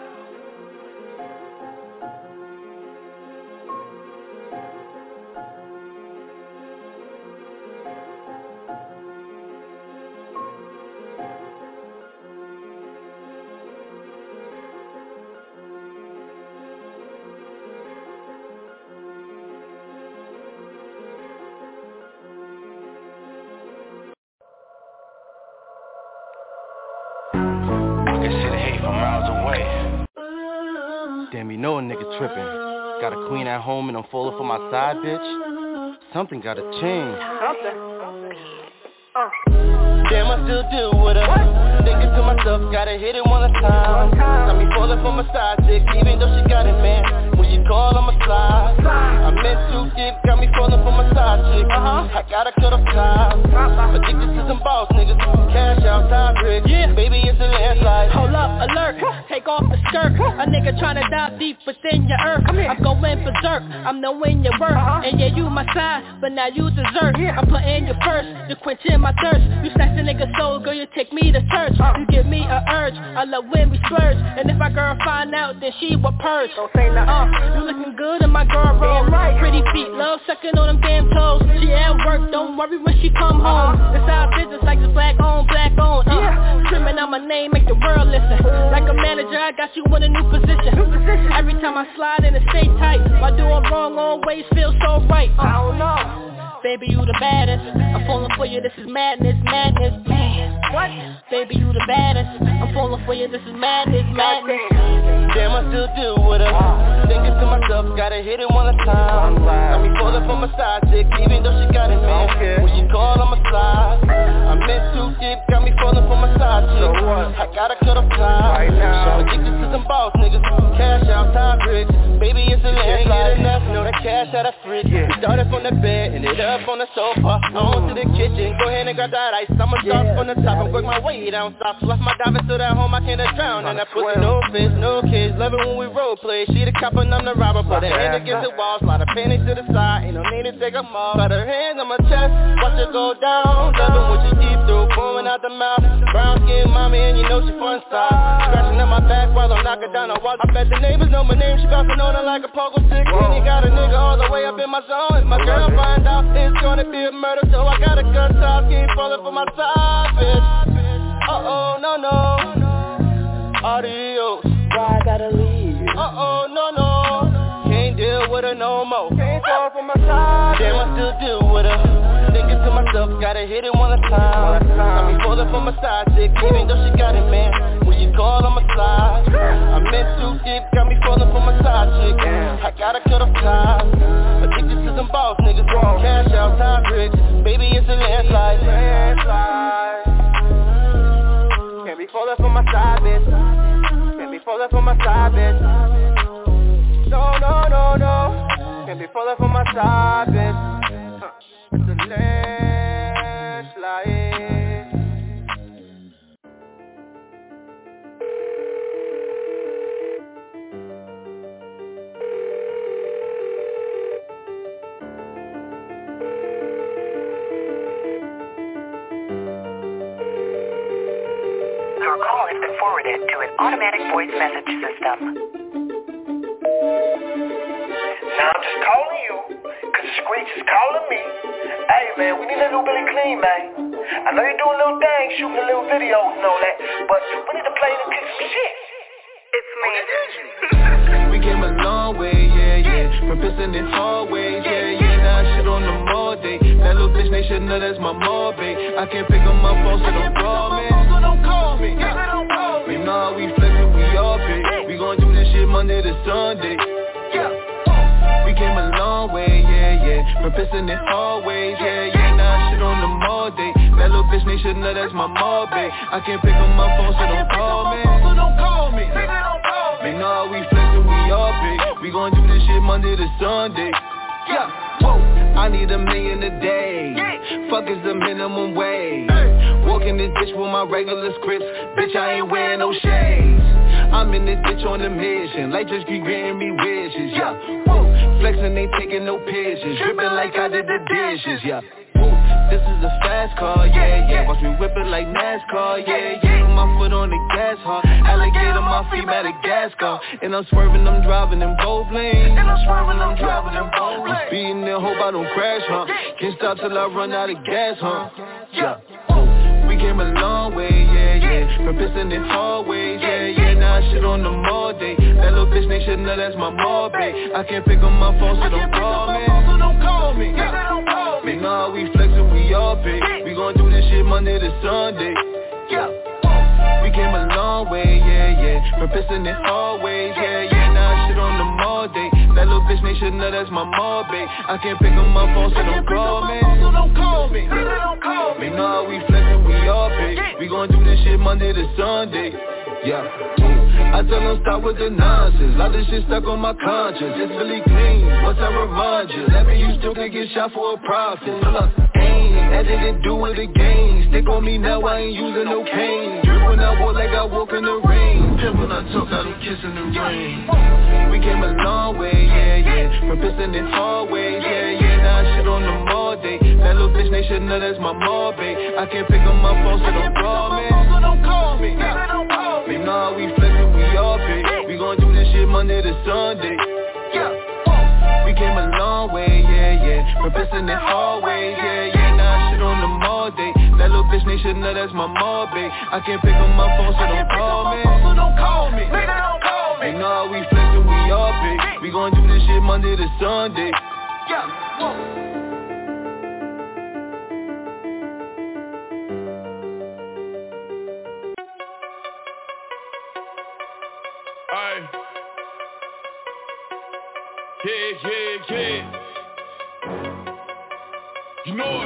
Damn, you know a nigga trippin'. Got a queen at home and I'm falling for my side bitch. Something gotta change. Something. Uh. Damn, I still deal with her. Thinking to myself, gotta hit it one at a time. Got me falling for my side chick, even though she got it, man. When she call, I'ma slide. I'm in too deep, got me falling for my side chick. I gotta cut off ties. Addicted to some boss niggas, cash out, time bricks. Yeah. Baby, it's a landslide. Hold up, alert, take off the skirt. A nigga tryna dive deep within your earth. I'm going berserk, I'm knowing your worth. And yeah, you my side, but now you dessert. I'm putting you first, you quenching my thirst. You snatch a nigga soul, girl, you take me to church. You give me a urge, I love when we splurge. And if my girl find out, then she will purge. Don't say nothing. Uh, you looking good in my girl roll. Right. Pretty feet, love sucking on them damn toes. She at work, don't worry when she come home. It's our business like it's black on, black on. Uh, yeah. Screaming out my name, make the world listen. Like a manager, I got you in a new position. New position. Every time I slide in, it stay tight. My doing wrong always feels so right. Uh, I don't know. Baby, you the baddest. I'm falling for you, this is madness, madness, man. What? Baby, you the baddest. I'm falling for you, this is madness, madness. Damn, I still deal with her. Thinking to myself, gotta hit it one at a time. Got me falling for my side chick, even though she got it, man. When she call, I'ma slide. I'm in too deep, got me falling for my side chick. I gotta cut off ties. So addicted to some boss niggas, cash out, time bricks. Baby, it's a landslide. Can't get enough, know that cash out of fridge. We started from the bed, and it up on the sofa. On to the kitchen, go ahead and grab that ice. I'ma start from the top and work my way down south. Left my diving to that home, I can't drown. And I put no fish, no kids. Love it when we role play. She the cop and I'm the robber. Put her hand against the wall, slide her panties to the side. Ain't no need to take them off. Got her hands on my chest, watch her go down. Love it when she deep through, pouring out the mouth. Brown skin mommy and you know she fun style. Scratching at my back while I'm knocking down the wall. I bet the neighbors know my name. She bouncing on her like a pogo stick. And he got a nigga all the way up in my zone. If my girl find out, it's gonna be a murder. So I gotta cut off, keep falling for my side, bitch. Uh-oh, no, no. Adios. Why I gotta leave? Uh-oh, no, no. Can't deal with her no more. Can't fall for my side. Damn, I still deal with her. Thinking to myself, gotta hit it one at a time. Got me falling for my side chick, even though she got it, man. When she call, I'ma slide. I'm in too deep, got me falling for my side chick. I gotta cut off ties. Addicted to some boss niggas, cash out, time bricks. Baby, it's a landslide. Landslide. Can't be falling for my side, bitch. Can't be falling for my side, bitch. No, no, no, no. Can't be falling for my side, bitch. Huh. It's a landslide. Your call has been forwarded to an automatic voice message system. Now I'm just calling you, cause the Screech is calling me. Hey man, we need a new Billy Clean, man. I know you're doing little things, shooting a little videos and all that, but we need to play and kick some shit. It's me. We came a long way, yeah, yeah. From pissing in hallways, yeah, yeah. Now shit on the mall day. That little bitch, they should know that's my mall, babe. I can't pick up my phone, so don't call me. So don't call me. You know how we flexin', we all pay. We gon' do this shit Monday to Sunday. Yeah. We came a long way, yeah, yeah. From pissing in hallways, yeah, yeah. Now shit on the mall day. That little bitch, they should know that's my mall, babe. I can't pick up my phone, so don't call me. So don't call me. You know how we flexin', we all pay. We gon' do this shit Monday to Sunday. Yeah, whoa, I need a million a day. Fuck is the minimum wage. Walking this bitch with my regular scripts. Bitch, I ain't wearing no shades. I'm in this bitch on a mission. Life just keep granting me wishes, yeah. Whoa, flexing ain't taking no pictures. Dripping like I did the dishes, yeah. This is a fast car, yeah, yeah. Watch me whip it like NASCAR, yeah, yeah. Put my foot on the gas hard. Alligator, my feet Madagascar. And I'm swerving, I'm driving in both lanes. And I'm swerving, I'm driving in both lanes. I'm speeding and hope I don't crash, huh? Can't stop till I run out of gas, huh? Yeah. We came a long way, yeah, yeah. From pissing in hallways, yeah, yeah. Now I shit on the mall day. That little bitch, they should know that's my mall, babe. I can't pick up my phone, so don't call me. So don't call me. You know how we flexin', we all pay. We gon' do this shit Monday to Sunday. Yeah. We came a long way, yeah, yeah. From pissing in hallways, yeah, yeah. Now I shit on the mall day. That little bitch, they should know that's my mall, babe. I can't pick up my phone, so don't call me. So don't call me. You know how we flexin', we all pay. We gon' do this shit Monday to Sunday. Yeah. I tell them stop with the nonsense. Lot of shit stuck on my conscience. It's really clean, must I remind you? Let me you still could get shot for a profit. Look, aim, I didn't do it again. Stick on me now, I ain't using no cane. Drip when I walk like I walk in the rain. Pimp when I talk, I don't kiss in the rain. We came a long way, yeah, yeah. From pissing in hallways, yeah, yeah. Now I shit on the mall day. That little bitch, they should know that's my mall, babe. I can't pick up my phone, so don't call me. So don't call me. You know how we flexin', we all pay. We gon' do this shit Monday to Sunday. Yeah. We came a long way, yeah, yeah. From pissing in hallways, yeah, yeah. Now I shit on the mall day. That little bitch, they should know that's my mall, babe. I can't pick up my phone, so don't call me. So don't call me. You know how we flexin', we all pay. We gon' do this shit Monday to Sunday. Yeah. Whoa. Yeah, yeah, yeah. You know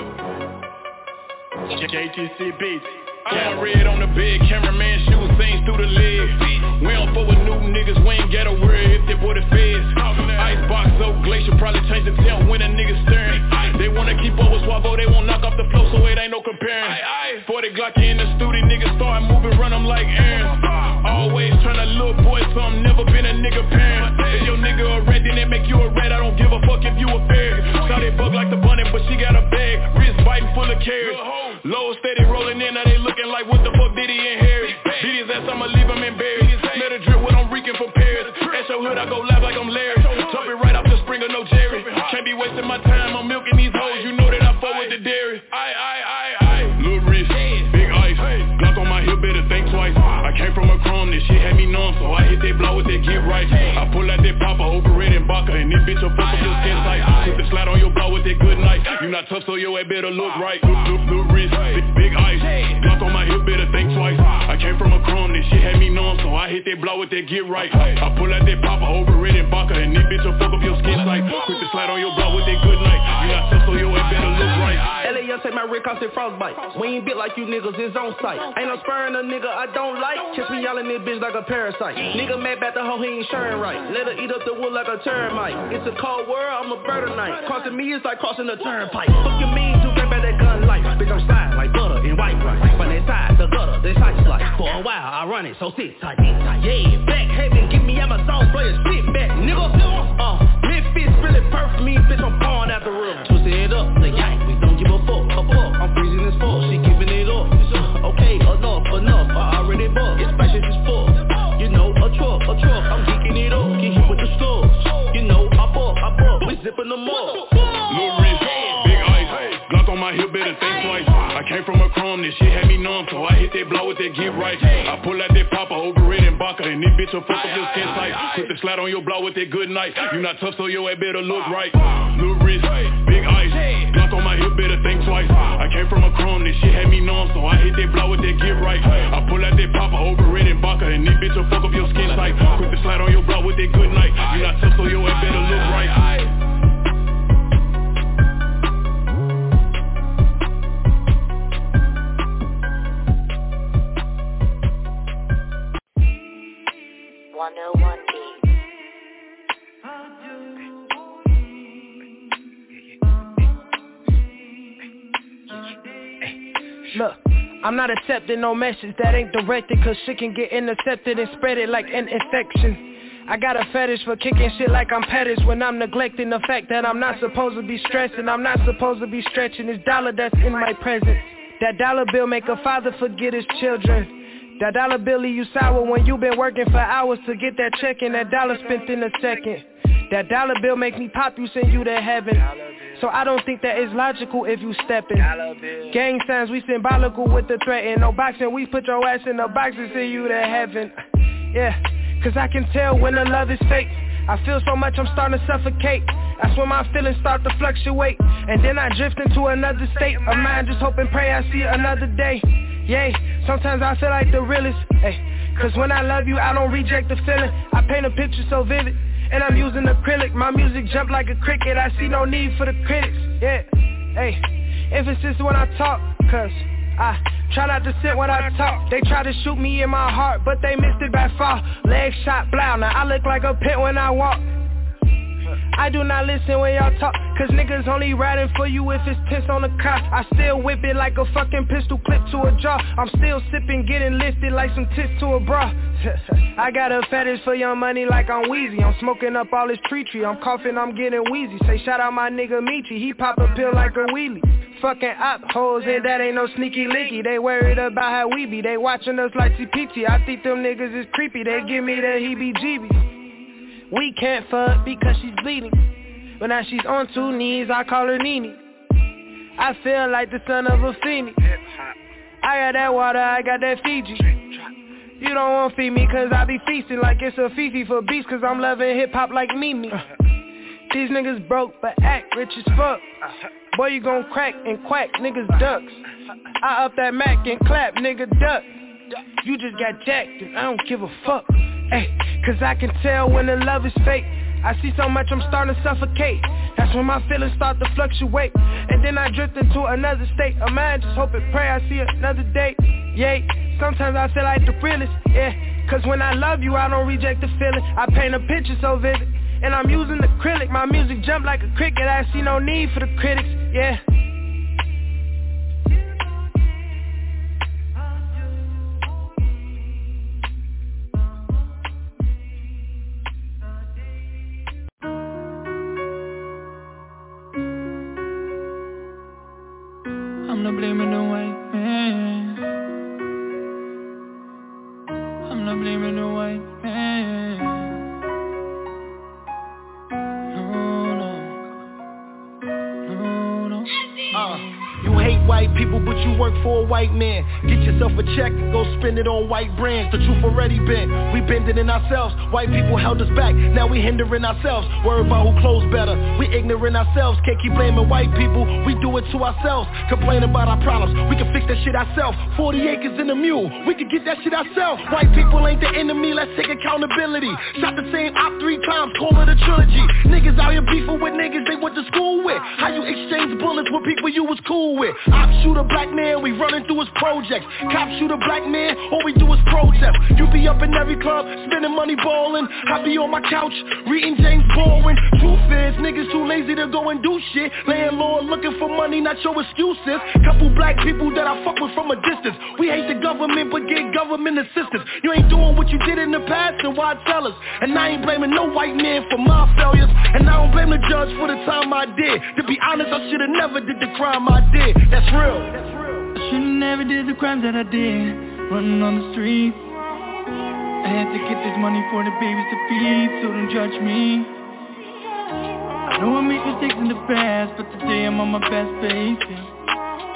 it. J T C beats. Down red on the bed, cameraman shooting scenes through the lid. We don't fuck with new niggas, we ain't got a worry if they boy the feds. Icebox, oak glacier, probably change the temp when a nigga staring. They wanna keep up with Suavo, they won't knock off the flow, so it ain't no comparing. forty Glock in the studio, niggas start moving, run them like Aaron. Always tryna little boy something, never been a nigga parent. If your nigga a rat, then they make you a rat, I don't give a fuck if you a fair. Saw they bug like the bunny, but she got a bag, wrist biting full of carrots. Low steady rolling in, now they looking like what the fuck did he inherit? Beat his ass, I'ma leave him embarrassed. Let her drip what I'm reeking for Paris. At your hood, I go laugh like I'm Larry. Jump it right off the Springer, no Jerry. Can't be wasting my time, I'm milking these hoes. You know that I fuck with the dairy. I, I, I, I. Lil' wrist, big ice. Glock on my hip, better think twice. I came from a chrome, this shit had me numb, so I hit that blow with that get right. I pull out that popper, overrated and Baca, and this bitch will fuck up your skin tight. Put the slide on your blow with that good night. You not tough, so your head better look right. Lil' wrist, big, big ice. Glock on my hip, better think twice. I came from a chrome, this shit had me numb, so I hit that blow with that get right. I pull out that popper, overrated and Baca, and this bitch will fuck up your skin tight. Quick to slide on your blow with that good night. You not tough, so your head better look right. L A young take my rig, cause it frostbite. We ain't bit like you niggas, it's on sight. Ain't no spurring a nigga I don't like. Catch me yelling this bitch like a parasite. Nigga mad about the hoe, he ain't sharing right. Let her eat up the wood like a termite. It's a cold world, I'm a bird tonight. Crossing me is like crossing a turnpike. Fuck you mean to bring back that gun life. Bitch, I'm sliding like butter and white rice. From that side to gutter, they slice slice. For a while I run it, so sit tight, sit tight. Yeah, back heaven, give me Amazon players, sit back, nigga. Uh, Memphis really perfect me, bitch, I'm born after real. Twisting it up, the yank, we don't give a fuck. A fuck, I'm freezing this fuck, she giving it up. Okay, enough, enough, I already bought. It's spacious as fuck. You know, a truck, a truck, I'm geeking it up. Get hit with the stuff. You know, I bought, I bought, we zipping them up. Lil' wrist, big ice. Glock on my hip, better think twice. I came from a crumb, this shit had me numb, so I hit that blow with that get right. I pull out that popper, over it and Baca, and this bitch will fuck up your skin tight. Quick to slide on your blow with that good night. You not tough, so your head better look right. Little wrist, big ice, Glock on my hip, better think twice. I came from a crumb, this shit had me numb, so I hit that blow with that get right. I pull out that popper, over it and Baca, and this bitch will fuck up your skin tight. Quick to slide on your blow with that good night. You not tough, so your head better look right. one oh one Beats. Look, I'm not accepting no message that ain't directed, cause shit can get intercepted and spread it like an infection. I got a fetish for kicking shit like I'm pettish when I'm neglecting the fact that I'm not supposed to be stressing. I'm not supposed to be stretching this dollar that's in my presence. That dollar bill make a father forget his children. That dollar bill leave you sour when you been working for hours to get that check, and that dollar spent in a second. That dollar bill make me pop you, send you to heaven. So I don't think that is logical if you steppin'. Gang signs, we symbolical with the threat, and no boxing, we put your ass in the box and send you to heaven. Yeah, cause I can tell when the love is fake. I feel so much I'm starting to suffocate. That's when my feelings start to fluctuate, and then I drift into another state of mind, just hope and pray I see another day. Yay, sometimes I feel like the realest, ay, cause when I love you I don't reject the feeling. I paint a picture so vivid, and I'm using acrylic. My music jump like a cricket, I see no need for the critics. Yeah, hey, emphasis when I talk, cause I try not to sit when I talk. They try to shoot me in my heart, but they missed it by far. Leg shot, blow, now I look like a pit when I walk. I do not listen when y'all talk, cause niggas only riding for you if it's tense on the car. I still whip it like a fucking pistol clip to a jaw. I'm still sipping, getting lifted like some tits to a bra. I got a fetish for young money like I'm Wheezy. I'm smoking up all this tree tree, I'm coughing, I'm getting wheezy. Say shout out my nigga Michi, he pop a pill like a wheelie. Fucking op hoes, and that ain't no sneaky leaky. They worried about how we be, they watching us like C P T. I think them niggas is creepy, they give me the heebie-jeebies. We can't fuck because she's bleeding, but now she's on two knees, I call her Nene. I feel like the son of a phoenix. I got that water, I got that Fiji. You don't want feed me cause I be feasting like it's a Fifi for beats, cause I'm loving hip-hop like Mimi. These niggas broke but act rich as fuck. Boy, you gon' crack and quack, niggas ducks. I up that Mac and clap, nigga duck. You just got jacked and I don't give a fuck. Ay, cause I can tell when the love is fake. I see so much I'm starting to suffocate. That's when my feelings start to fluctuate, and then I drift into another state of mind, just hope and pray I see another day. Yay, sometimes I feel like the realest, yeah, cause when I love you I don't reject the feeling. I paint a picture so vivid, and I'm using acrylic. My music jump like a cricket, I see no need for the critics, yeah. I'm not blaming the white man. I'm not blaming the white man. No, no, no, no. Uh. You hate white people, but you work for a white man. Get yourself a check and go spend it on white brands. The truth already been, we bending in ourselves. White people held us back, now we hindering ourselves. Worry about who clothes better, we ignorant ourselves. Can't keep blaming white people, we do it to ourselves. Complain about our problems, we can fix that shit ourselves. Forty acres in a mule, we can get that shit ourselves. White people ain't the enemy, let's take accountability. Shot the same op three times, call it a trilogy. Niggas out here beefing with niggas they went to school with. How you exchange bullets with people you was cool with? Op shoot a black man, we running through his projects. Cop shoot a black man, all we do is protest. You be up in every club, spending money ballin'. I be on my couch, reading James Baldwin. Truth is, niggas too lazy to go and do shit. Landlord looking for money, not your excuses. Couple black people that I fuck with from a distance. We hate the government, but get government assistance. You ain't doing what you did in the past, then why tell us? And I ain't blaming no white man for my failures, and I don't blame the judge for the time I did. To be honest, I should've never did the crime I did. That's real. I should've never did the crimes that I did, running on the street. I had to get this money for the babies to feed, so don't judge me. I know I made mistakes in the past, but today I'm on my best behavior.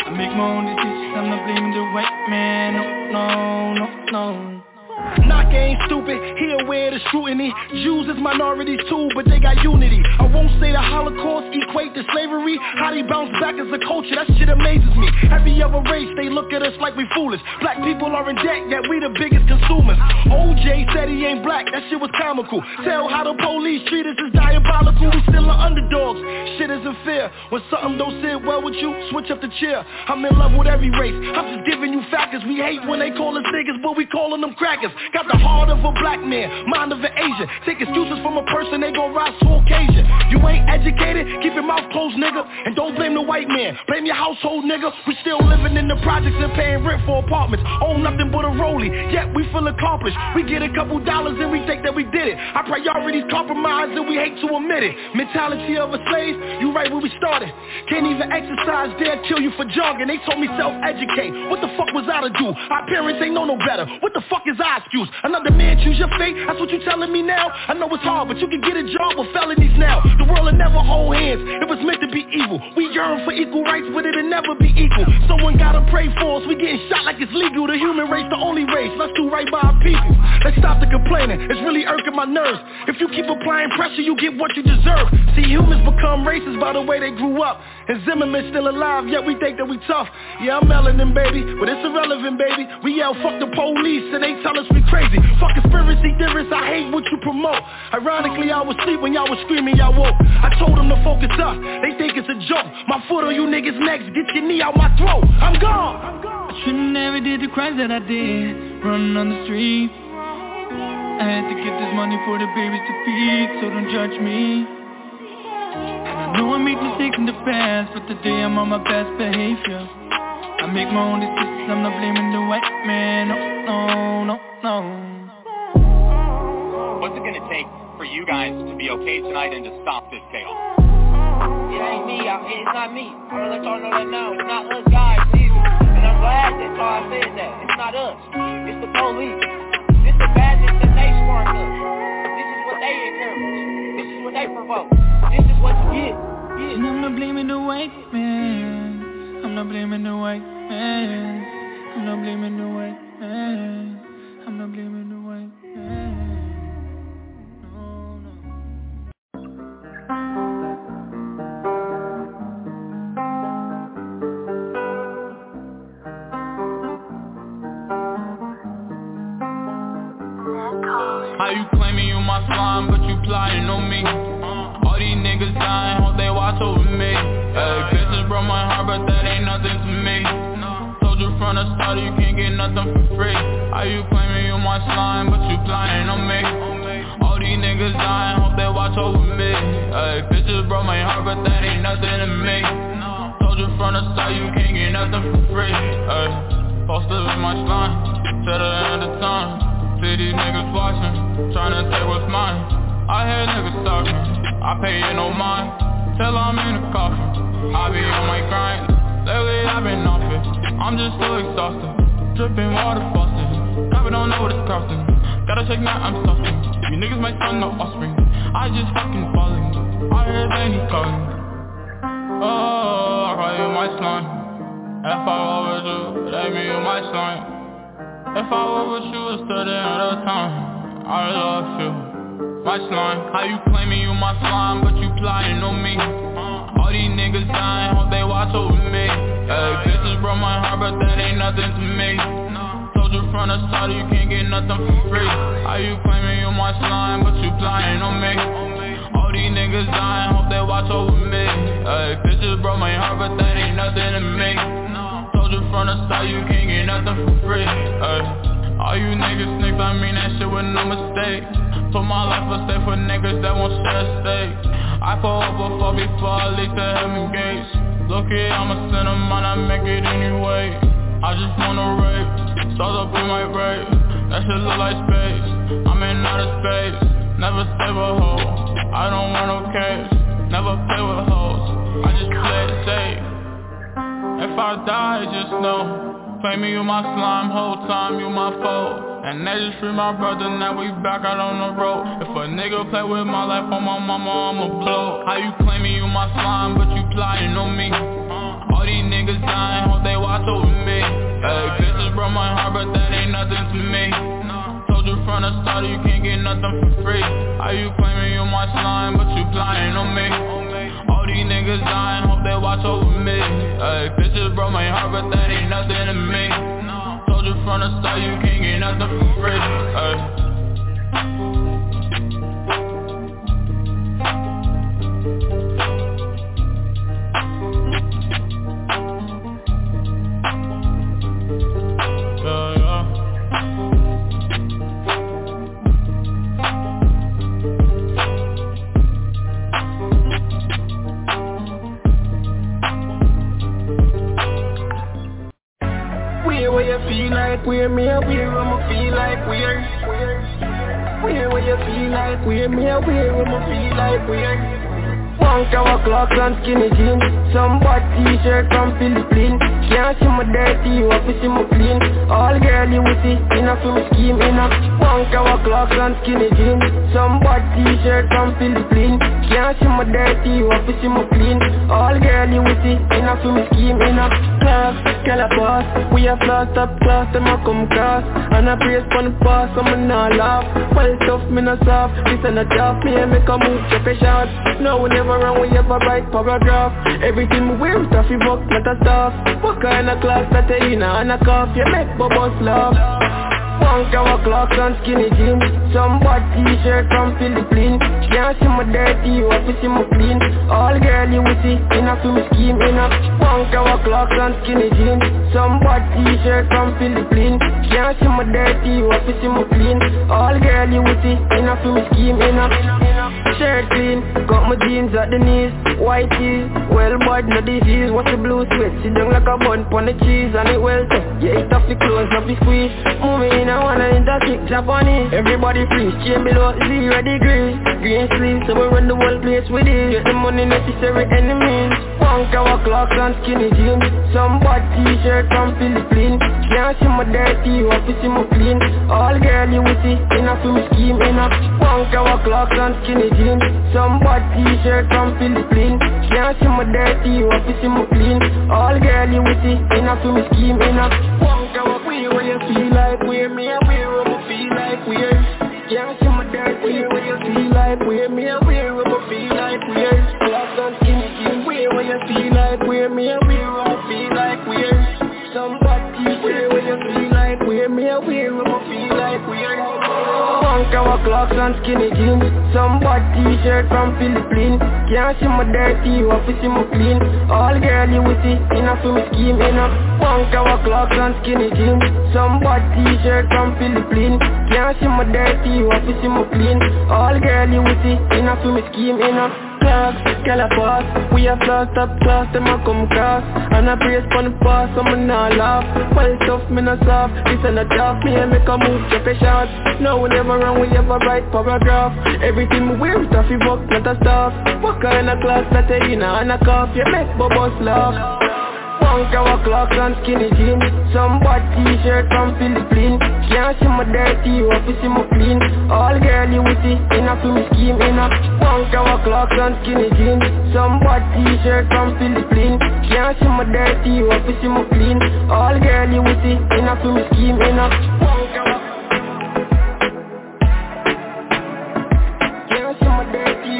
I make my own decisions, I'm not blaming the white man. No, no, no, no. Knock ain't stupid, he aware of the scrutiny. Jews is minorities too, but they got unity. I won't say the Holocaust equate to slavery. How they bounce back as a culture, that shit amazes me. Every other race, they look at us like we foolish. Black people are in debt, yet we the biggest consumers. O J said he ain't black, that shit was comical. Tell how the police treat us is diabolical. We still are underdogs, shit isn't fair. When something don't sit well with you, switch up the chair. I'm in love with every race, I'm just giving you factors. We hate when they call us niggas, but we calling them crackers. Got the heart of a black man, mind of an Asian. Take excuses from a person, they gon' rise to occasion. You ain't educated, keep your mouth closed, nigga. And don't blame the white man, blame your household, nigga. We still living in the projects and paying rent for apartments. Own nothing but a rollie, yet we feel accomplished. We get a couple dollars and we think that we did it. Our priorities compromised and we hate to admit it. Mentality of a slave, you right where we started. Can't even exercise, they'll kill you for jogging. They told me self-educate, what the fuck was I to do? Our parents ain't know no better, what the fuck is our excuse? Another man choose your fate, that's what you telling me now? I know it's hard, but you can get a job with felonies now. The world will never hold hands, it was meant to be evil. We yearn for equal rights, but it'll never be equal. Someone gotta pray for us, we getting shot like it's legal. The human race, the only race, let's do right by our people. Let's stop the complaining, it's really irking my nerves. If you keep applying pressure, you get what you deserve. See, humans become racist by the way they grew up. And Zimmerman's still alive, yet we think that we tough. Yeah, I'm melanin, baby, but it's irrelevant, baby. We yell, fuck the police, and they tell us we crazy. Fuck conspiracy theorists, I hate what you promote. Ironically, I was asleep when y'all was screaming, y'all woke. I told them to focus up, they think it's a joke. My foot on you niggas' necks, get your knee out my throat. I'm gone. I should've never did the crimes that I did, running on the street. I had to get this money for the babies to feed, so don't judge me. I know I made mistakes in the past, but today I'm on my best behavior. I make my own decisions, I'm not blaming the white man. No, no, no, no. What's it gonna take for you guys to be okay tonight and to stop this chaos? It ain't me, I, it's not me. I'm gonna let y'all know that now. It's not us guys either. And I'm glad that y'all said that. It's not us. It's the police. It's the badness that they spark us. This is what they encourage. This is what they provoke. This is what you get. get. And I'm not blaming the white man. I'm not blaming the white man. I'm not blaming the white man. I'm not blaming the white man. How you claiming you my slime, but you plotting on me? All these niggas dying, hope they watch over me. Hey, bitches broke my heart, but that ain't nothing to me. Told you from the start you can't get nothing for free. How you claiming you my slime, but you plotting on me? All these niggas dying, hope they watch over me. Hey, bitches broke my heart, but that ain't nothing to me. Told you from the start you can't get nothing for free. Hey, posted with my slime, said it at the time. See these niggas watching, tryna take what's mine. I hear niggas talking, I pay you no mind. Till I'm in the coffin, I be on my grind. Lately I've been off it, I'm just so exhausted. Dripping water faucet, probably don't know what it's costing. Gotta check now, I'm suffering. You niggas might son no offspring, I just fucking falling. I hear that he calling. Oh, I call you my slime. If I over you, that mean you my slime. If I were with you instead of the time, I love you. My slime, how you claiming you my slime, but you plotting on me? All these niggas dying, hope they watch over me. Hey, bitches broke my heart, but that ain't nothing to me. Told you from the start you can't get nothing for free. How you claiming you my slime, but you plotting on me? All these niggas dying, hope they watch over me. Hey, bitches broke my heart, but that ain't nothing to me. Told you from the start you can't get nothing for free. Ay. All you niggas snakes, I mean that shit with no mistake. Put my life on stake for niggas that won't share a stake. I pull up a fuck before I leave the heaven gates. Look it, I'm a sinner, man, I make it anyway. I just wanna rape, stars up in my brain. That shit look like space, I'm in outer space. Never stay with hoes, I don't want no cash. Never play with hoes, I just play it safe. If I die, just know, play me, you my slime, whole time you my foe. And they just free my brother, now we back out on the road. If a nigga play with my life on my mama, I'ma blow. How you claiming you my slime, but you plotting on me? All these niggas dying, hope they nothing for free. How you claiming you my slime, but you lying on me? All these niggas dying, hope they watch over me. Ay, bitches broke my heart, but that ain't nothing to me. Told you from the start you can't get nothing for free. Ay. Where me a where I'ma feel like where Where where you feel like where me a where I'ma feel like where One cover clocks and skinny jeans, some bad t-shirt from Philippines. Can't see my dirty, you have to see my clean. All girl you will see, enough for me scheme, enough. One cover clocks and skinny jeans, some bad t-shirt from Philippines. Can't see my dirty, you have to see my clean. All girl you will see, enough for me scheme, enough. Class, calabash, we have lost up class, them a come cross. And I praise for the past, so me not laugh. Well tough, me not soft, this and a job, me and make a move, check a shot. No, we never run, we ever write paragraph. Everything we wear is tough, buck, not a staff. What kind of class that you in and a cough, you make bubbles laugh. One cover clocks and skinny jeans, some bad t-shirt from Philippines. Can't see my dirty, you have to see my clean. All girl you will see, enough for me scheme, enough. One cover clocks and skinny jeans, some bad t-shirt from Philippines. Can't see my dirty, you have to see my clean. All girl you will see, enough for me scheme, enough. Shirt clean, got my jeans at the knees. White tees, well bad, no disease. What's the blue sweat, sit down like a bun pon the cheese. And it well tough, yeah it off the clothes, not be squeeze. Moving I wanna interkick Japanese. Everybody freeze, chain below zero degrees. Green sleeves, so we run the whole place with it. Get the money necessary enemies. One cover clocks and skinny jeans, some bad t-shirt from Philippines. Can't see my dirty, you have to see my clean. All girl you will see, enough for me scheme, enough. One cover clocks and skinny jeans, some bad t-shirt from Philippines. Can't see my dirty, you have to see my clean. All girl you will see, enough for me scheme, enough. One cover where where you feel like where me and where I'ma feel like where. Can't see my dirty, where you feel like where me and where I'ma feel like where. Clocks and skinny jeans, where where you feel like where me and where I'ma feel like where. Some bad t-shirt where you feel like where me and where I'ma feel like where. One cover clocks and skinny jeans, some bad t-shirt from Philippines. Can't see my dirty, you have to see my clean. All girl you will see, enough for me scheme, enough. One cover clocks and skinny jeans, some bad t-shirt from Philippines. Can't see my dirty, you have to see my clean. All girl you will see, enough for me scheme, enough. Class, calabash, we have lost up class, them a come cross. And I praise for the past, so me not laugh. Well tough, me not soft, this and a job, me and make a move, check a shot. No, we never run, we ever write paragraph. Everything we wear is tough, buck, not a staff. What kind of class that you in and a cough, you make bubbles laugh. One cover clocks and skinny jeans, some bad t-shirt from Philippines. Can't see my dirty, you have to see my clean. All girl you will see, enough for me scheme, enough. One cover clocks and skinny jeans, some bad t-shirt from Philippines. Can't see my dirty, you have to see my clean. All girl you will see, enough for me scheme, enough. One cover. Can't see my dirty.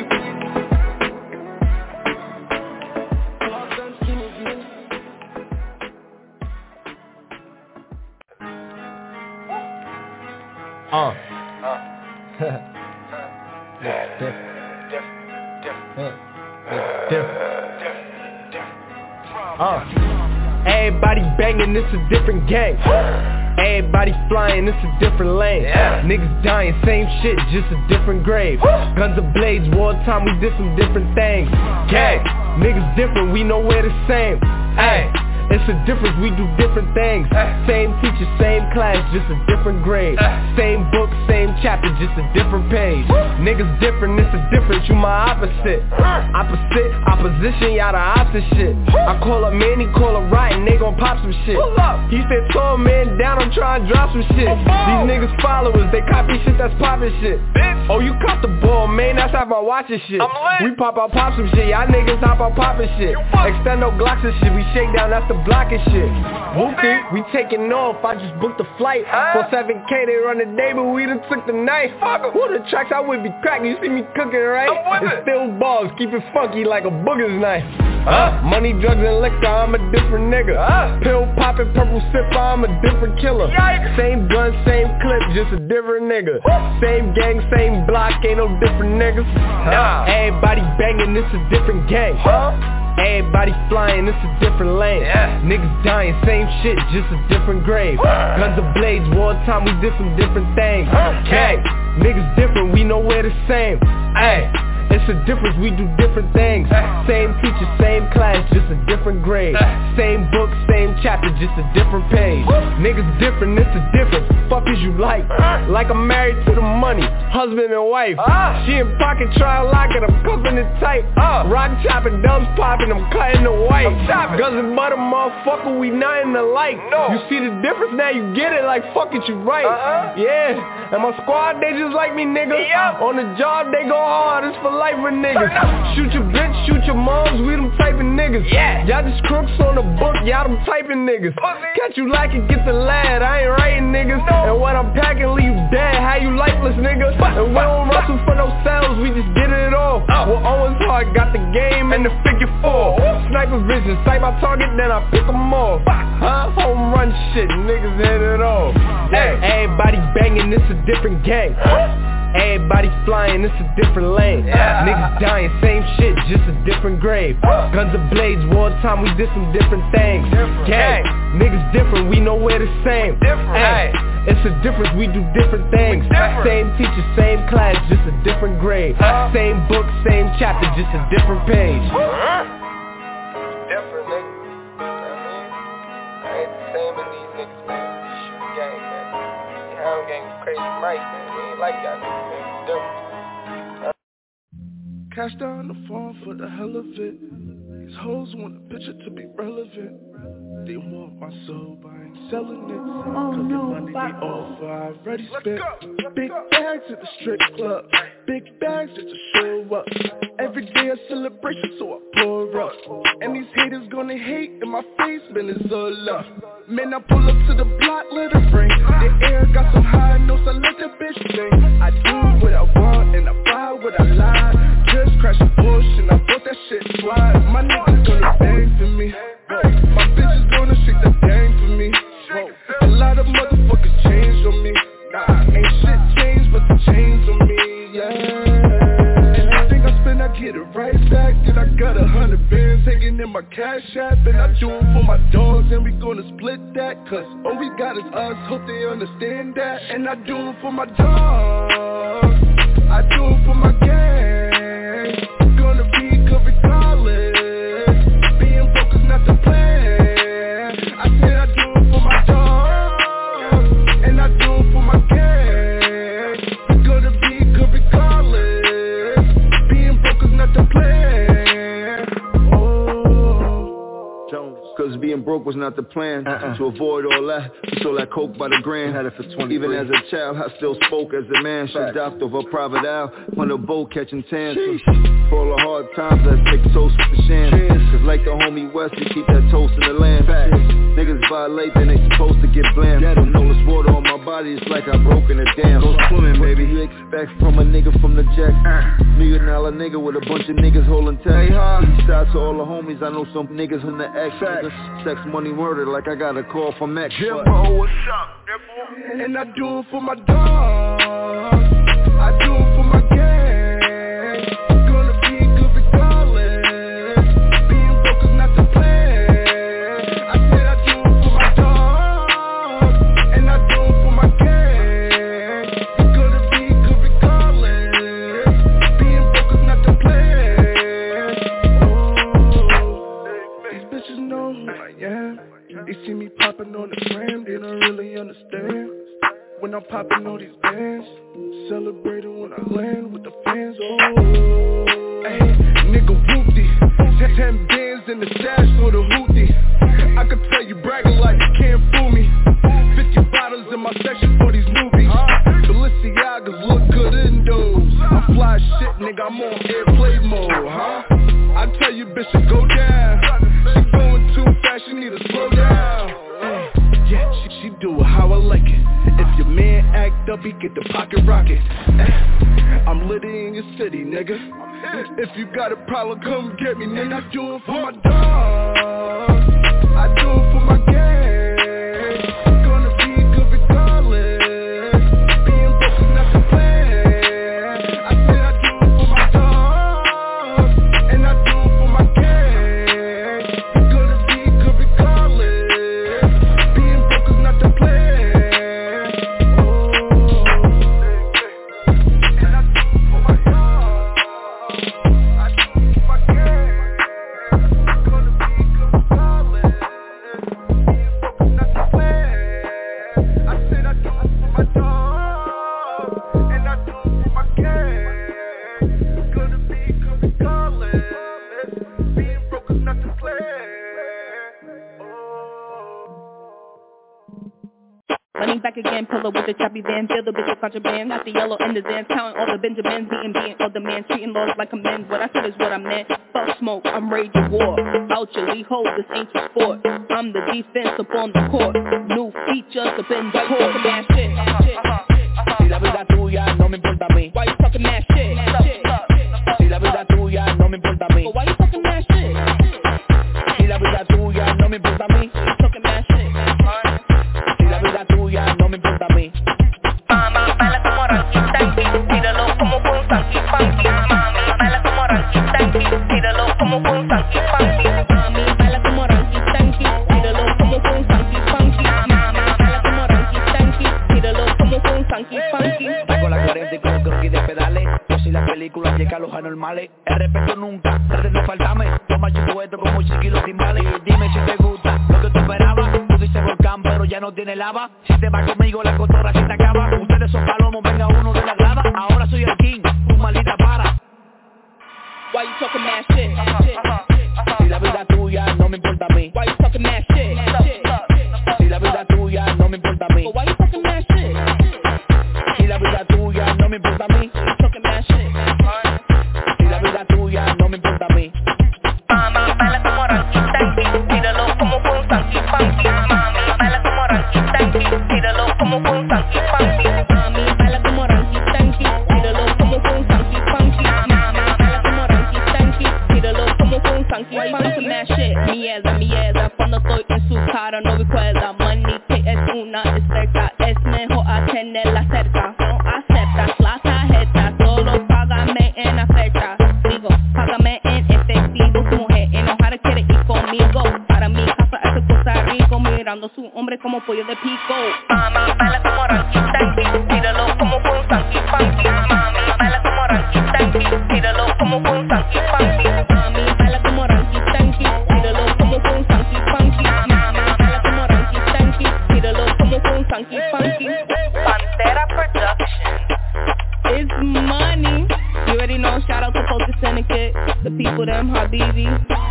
Uh. Uh. Everybody banging, it's a different gang. Everybody flying, it's a different lane. Yeah. Niggas dying, same shit, just a different grave. Guns and blades, wartime, we did some different things. Gang, niggas different, we know we're the same. Ay. It's a difference, we do different things. Same teacher, same class, just a different grade. Same book, same chapter, just a different page. Niggas different, it's a difference, you my opposite. Opposite, opposition, y'all the opposite shit. I call up man, he call up right, and they gon' pop some shit. He said tall man down, I'm trying to drop some shit. These niggas followers, they copy shit that's poppin' shit. Oh, you caught the ball, man, that's how I watch this shit. We pop out, pop some shit, y'all niggas hop out poppin' shit. Extendo Glocks and shit, we shake down, that's the blockin' shit. Whoopie, we taking off, I just booked a flight. For seven K, they run the day, but we done took the night. Who the tracks I would be cracking, you see me cooking, right? It's still balls, keep it funky like a booger's knife. Uh, money, drugs, and liquor, I'm a different nigga. Uh, Pill poppin', purple sipper, I'm a different killer. Yikes. Same gun, same clip, just a different nigga. Woo. Same gang, same block, ain't no different niggas. Nah. Everybody banging, this a different gang. Huh? Everybody flying, this a different lane. Yeah. Niggas dying, same shit, just a different grave. Uh. Guns and blades, wartime, we did some different things. Okay. Niggas different, we know we're the same. Ay. It's a difference, we do different things. Same teacher, same class, just a different grade. Same book, same chapter, just a different page. Niggas different, it's a difference. Fuck is you like? Like I'm married to the money, husband and wife. She in pocket, try to lock it, I'm cuffing it tight. Rock chopping, dubs popping, I'm cutting the white. Guns and butter, motherfucker, we not in the light. You see the difference, now you get it, like fuck it, you right. Yeah, and my squad, they just like me, nigga. On the job, they go hard, it's for life with niggas. Shoot your bitch, shoot your moms, we them type of niggas. Yeah. Y'all just crooks on the book, y'all them typing niggas. Catch you like it, get the lad, I ain't writing niggas. No. And when I'm packing, leave you dead, how you lifeless nigga? And we don't wrestle for no cells, we just get it all. Oh. Well, Owens Hart got the game and the figure four. Oh. Sniper vision, sight my target, then I pick them off. Huh? Home run shit, niggas hit it off. Yeah. Everybody banging, this a different gang. Everybody flying, it's a different lane. Yeah. Niggas dying, same shit, just a different grave. uh. Guns and blades, wartime, we did some different things. Different. Gang, niggas different, we know we're the same. Ay. It's a difference, we do different things. Different. Same teacher, same class, just a different grade. uh. Same book, same chapter, just a different page. uh. Different, nigga. I ain't the same as these niggas, man. Shoot gang, man. The Hound gang was crazy, right, man. Like y'all niggas, man. Cash down the phone for the hell of it. These hoes want a picture to be relevant. They want my soul, but I ain't selling it. Cause the money they offer, I already spent. Big bags at the strip club, big bags just to show up. Every day a celebration, so I pour up. And these haters gonna hate in my face, man, it's all up. Man, I pull up to the block, let it ring. The air got some high notes, I let the bitch sing. I do what I want, and I buy what I like. Just crash a Porsche, and I bought that shit slide. My niggas gonna bang for me. My bitches gonna shake the gang for me. A lot of motherfuckers changed on me. Nah, ain't shit changed but the chains on me, yeah. And I think I spend, I get it right back. And I got a hundred bands hanging in my cash app. And I do it for my dogs and we gonna split that. Cause all we got is us, hope they understand that. And I do it for my dogs, I do it for my gang. Gonna be good regardless. Being broke is not the plan. I said I do it for my dogs, and I do it for my gang. We're gonna be good regardless. Being broke is not the plan. Oh, Jones. Cause being broke was not the plan. uh-uh. To avoid all that, we sold that coke by the gram. Had it for twenty. Even as a child, I still spoke as a man. Should adopt over private owl on the boat catching tans. For all the hard times, let's make toast with the sham. Cause like the homie West, we keep that toast in the land. Niggas violate, then they supposed to get blamed. I know there's water on my body, it's like I broke in a dam. Go swimming, baby. What do you expect from a nigga from the Jacks? Million dollar nigga with a bunch of niggas holding tech. East side to all the homies, I know some niggas in the X. Sex, money, murder, like I got a call from X. Jimbo, what's up, Jimbo? And I do it for my dogs, I do it for my gang. Gonna be good regardless. Being broke is not the plan. I said I do it for my dogs, and I do it for my gang. Gonna be good regardless. Being broke is not the plan. Oh, these bitches know who I am. They see me popping on the gram, they don't really understand. When I'm popping all these bands, celebrating when I land with the fans. Oh, hey, nigga whoopty, ten, ten bands in the stash for the hootie. I could tell you bragging like you can't fool me. Fifty bottles in my section for these movies. Balenciagas look good in those. fly shit, nigga, I'm on airplay mode, huh? I tell you, bitch, to go down. She going too fast, she need to slow down. Uh, yeah, she, she do it how I like it. If your man act up, he get the pocket rocket. Uh, I'm litty in your city, nigga. If you got a problem, come get me, nigga. I do it for my dog. I do it for my gang. Gonna be good regardless. Being broke is not the plan. I said I do it for my dog, and I do it for my gang. Gonna be good regardless. Being broke is not the plan. Oh, and I do it for my dog. I do it for my gang. Gonna be good regardless. Running back again, pillow with the choppy van. Feel the bitch of contraband. Got the yellow in the dance. Counting all the Benjamins. Beating, beating all the man. Treating laws like a man. What I said is what I meant. Fuck smoke, I'm ready to war. Out your Lee hold, this ain't your sport. I'm the defense up on the court. New features up in the court. Mad shit. Si la vida tuya no me importa a mí. Why you talking mad shit? Si la vida tuya no me importa a mí. But why you talking mad shit? Si la vida tuya no me importa a mí. You talking mad shit? Si la vida tuya no me importa a mí. Mama, baila como Ranky Stanky, tíralo como un funky funky. Mami, baila como Ranky Stanky, tíralo como un funky funky. Mami, baila como Ranky Stanky, tíralo como un funky funky. Mami, baila como Ranky Stanky, tíralo como un funky funky. Con la cuarenta y con los croquis de pedales. Yo si la película llega a los anormales. El respeto nunca, trate de faltarme. Toma chico esto como chiquilo timbales. Dime si te gusta lo que tú esperabas. Tú dices volcán pero ya no tiene lava. Si te vas conmigo la cotorra que te acaba. Ustedes son palomos, venga uno de la grada. Ahora soy el king, tu maldita para. Why you talking mad shit? Si la vida tuya no me importa a mí. Why you talking mad shit? Si la vida tuya no me importa a mí. But why you talking mad shit? Si la vida tuya no me importa a mí. You talking mad shit? Si la vida tuya no me importa a mí. Mama, baila como Ranky Stanky, tíralo como un funky funky. Mami, baila como Ranky Stanky, tíralo como un funky funky. Mami, baila como Ranky Stanky, tíralo como un funky funky. Mami, baila como Ranky Stanky, tíralo como un funky funky. Mad shit, mierda, mierda, cuando estoy en su cara no recuerda. Money que es una experta, es mejor a tenerla cerca. No aceptas la tarjeta, solo págame en la fecha. Digo, págame en efectivo, tu mujer enojada quiere ir conmigo. Para mi casa es Costa Rico, mirando su hombre como pollo de pico. Mama, baila como Ranky Stanky, tíralo como un funky funky. Mami, baila como Ranky Stanky, tíralo como un funky funky. Mami, baila como Ranky Stanky, tíralo como un funky funky. Mami, baila como Ranky Stanky, tíralo como un funky funky. Pantera Production. It's money. You already know, shout out to Focus Syndicate, the people them Habibi,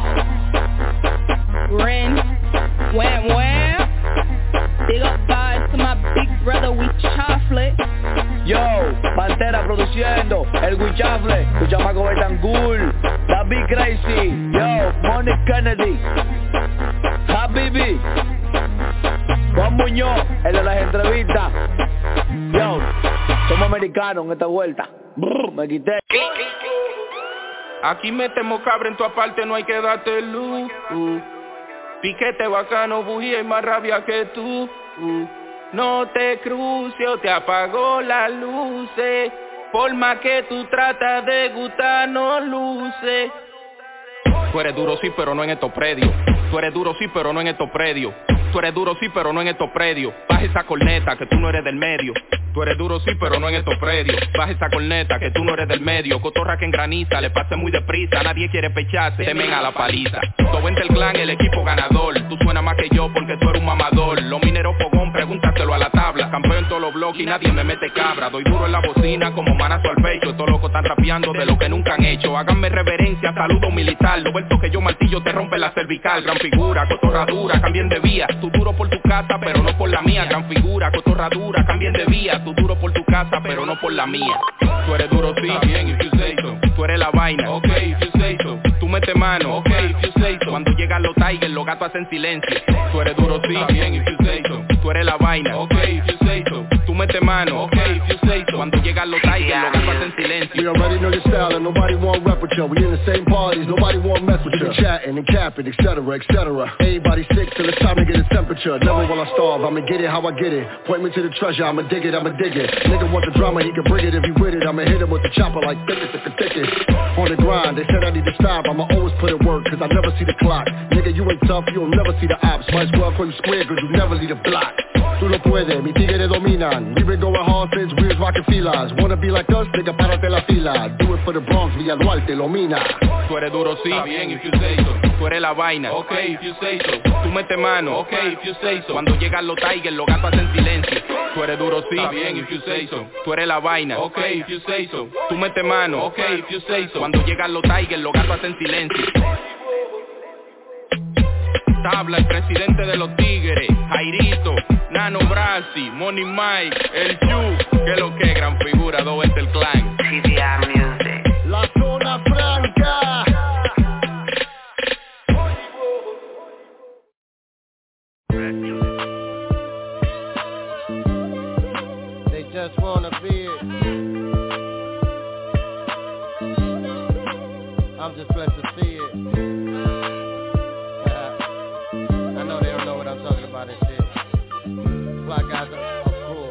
Ren, Wham Wham. Big up vibes to my big brother, we chocolate. Yo, Pantera produciendo, el Wichafle, tu chamaco Betancourt, David Crazy, yo, Money Kennedy, Habibi, Juan Muñoz, el de las entrevistas. Yo, somos americanos en esta vuelta. Brr, me quité. Aquí metemos cabra en tu aparte, no hay que darte luz. Uh. Piquete bacano, bujía y más rabia que tú. Uh. No te cruces o te apagó las luces. Por más que tú tratas de gustar, no luce. Tú eres duro sí, pero no en estos predios. Tú eres duro sí, pero no en estos predios. Tú eres duro sí, pero no en estos predios. Baja esa corneta, que tú no eres del medio. Tú eres duro sí, pero no en estos predios. Baja esa corneta, que tú no eres del medio. Cotorra que engraniza, le pase muy deprisa. Nadie quiere pecharse, temen a la paliza. Todo entre el clan, el equipo ganador. Tú suenas más que yo porque tú eres un mamador. Los mineros fogón preguntan apúntatelo a la tabla. Campeo en todos los bloques y nadie me mete cabra. Doy duro en la bocina como manazo al pecho. Estos locos están rapeando de lo que nunca han hecho. Háganme reverencia, saludo militar. Lo vuelto que yo martillo te rompe la cervical. Gran figura, cotorradura, cambien de vía. Tú duro por tu casa, pero no por la mía. Gran figura, cotorradura, cambien de vía. Tú duro por tu casa, pero no por la mía. Tú eres duro, sí, bien, if you say so. Tú eres la vaina, ok, if you say so. Tú mete mano, ok, if you say so. Cuando llegan los tigers, los gatos hacen silencio. Tú eres duro, sí, bien, if you say so. Tú eres la vaina, ok, if you say so. Tú mete mano, ok, if you say so. Cuando llegan los tigers, los gatos hacen silencio. We already know your style and nobody want rep with you. We in the same parties, nobody want mess with you. Chatting and capping, et cetera, et cetera. Everybody sick till it's time to get a temperature. Never will I starve, I'ma get it how I get it. Point me to the treasure, I'ma dig it, I'ma dig it. Nigga want the drama, he can bring it if he with it. I'ma hit him with the chopper like thicket, thicket, thicket. On the grind, they said I need to stop. I'ma always put in work, cause I never see the clock. Nigga, you ain't tough, you'll never see the ops. Might as well call you square, cause you never leave the block. Tú no puedes, mi tigre dominan. We been going hard since we was rockin' felines. Wanna be like us, nigga, párate la fila. Do it for the Bronx, Villa Duarte, lo mina. Tú eres duro, sí, bien, if you say so. Tú eres la vaina, ok, if you say so. Tú mete mano, ok, if you say so. Cuando llegan los tigers, los gatos hacen silencio. Tú eres duro, sí, bien, if you say so. Tú eres la vaina, ok, if you say so. Tú mete mano, ok, if you say so. Cuando llegan los tigers, los gatos hacen silencio. Tabla, el presidente de los tigres, Jairito, Nano Brasi, Money Mike, el Q, que lo que gran figura, dos veces el clan. T V I Music. La zona franca. They just wanna be it. I'm just blessed to see it. I know they don't know what I'm talking about and shit. Fly guys are cool.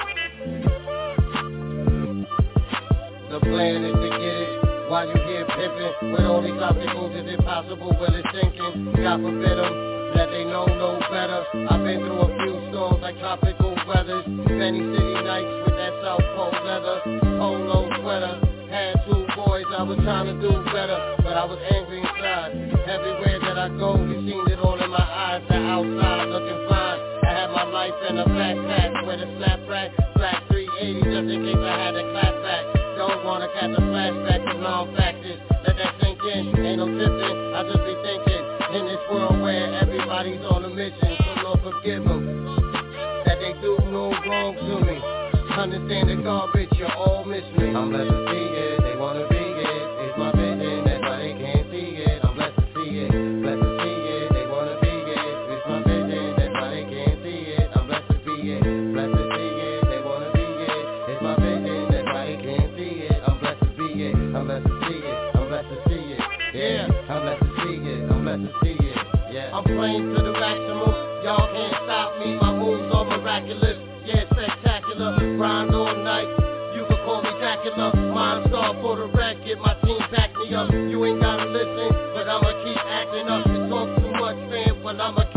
The plan is to get it while you here pimping. With all these obstacles, is it possible? Well, it's sinking. God forbid them, that they know no better. I've been through a few storms like tropical weathers. Many city nights with that South Pole leather. Polo sweater. Had two boys, I was trying to do better, but I was angry inside. Everywhere that I go, you seen it all in my eyes. The outside looking fine. I had my life in a backpack with a snap rack, black three eighty just in case I had a clap back. Don't wanna catch a flashback of non-factors. Let that sink in, ain't no tipping. I just be thinking in this world where everybody's on a mission. So Lord forgive them that they do no wrong to me. Understand the garbage, you all miss me. I'm blessed to see it, they wanna be it. It's my vision, that's why they can't see it. I'm blessed to see it, blessed to see it. They wanna be it. It's my vision, that's why they can't see it. I'm blessed to be it, blessed to see it. They wanna be it. It's my vision, that's why they can't see it. I'm blessed to be it, I'm blessed to see it. I'm blessed to see it, yeah. I'm blessed to see it, I'm blessed to see it, yeah. I'm playing to the maximum, y'all can't stop me. My moves are miraculous, yeah, spectacular. Grind all night, you can call me Dracula. Mind star for the racket, my team back me up. You ain't gotta listen, but I'ma keep acting up. You talk too much, man, but I'ma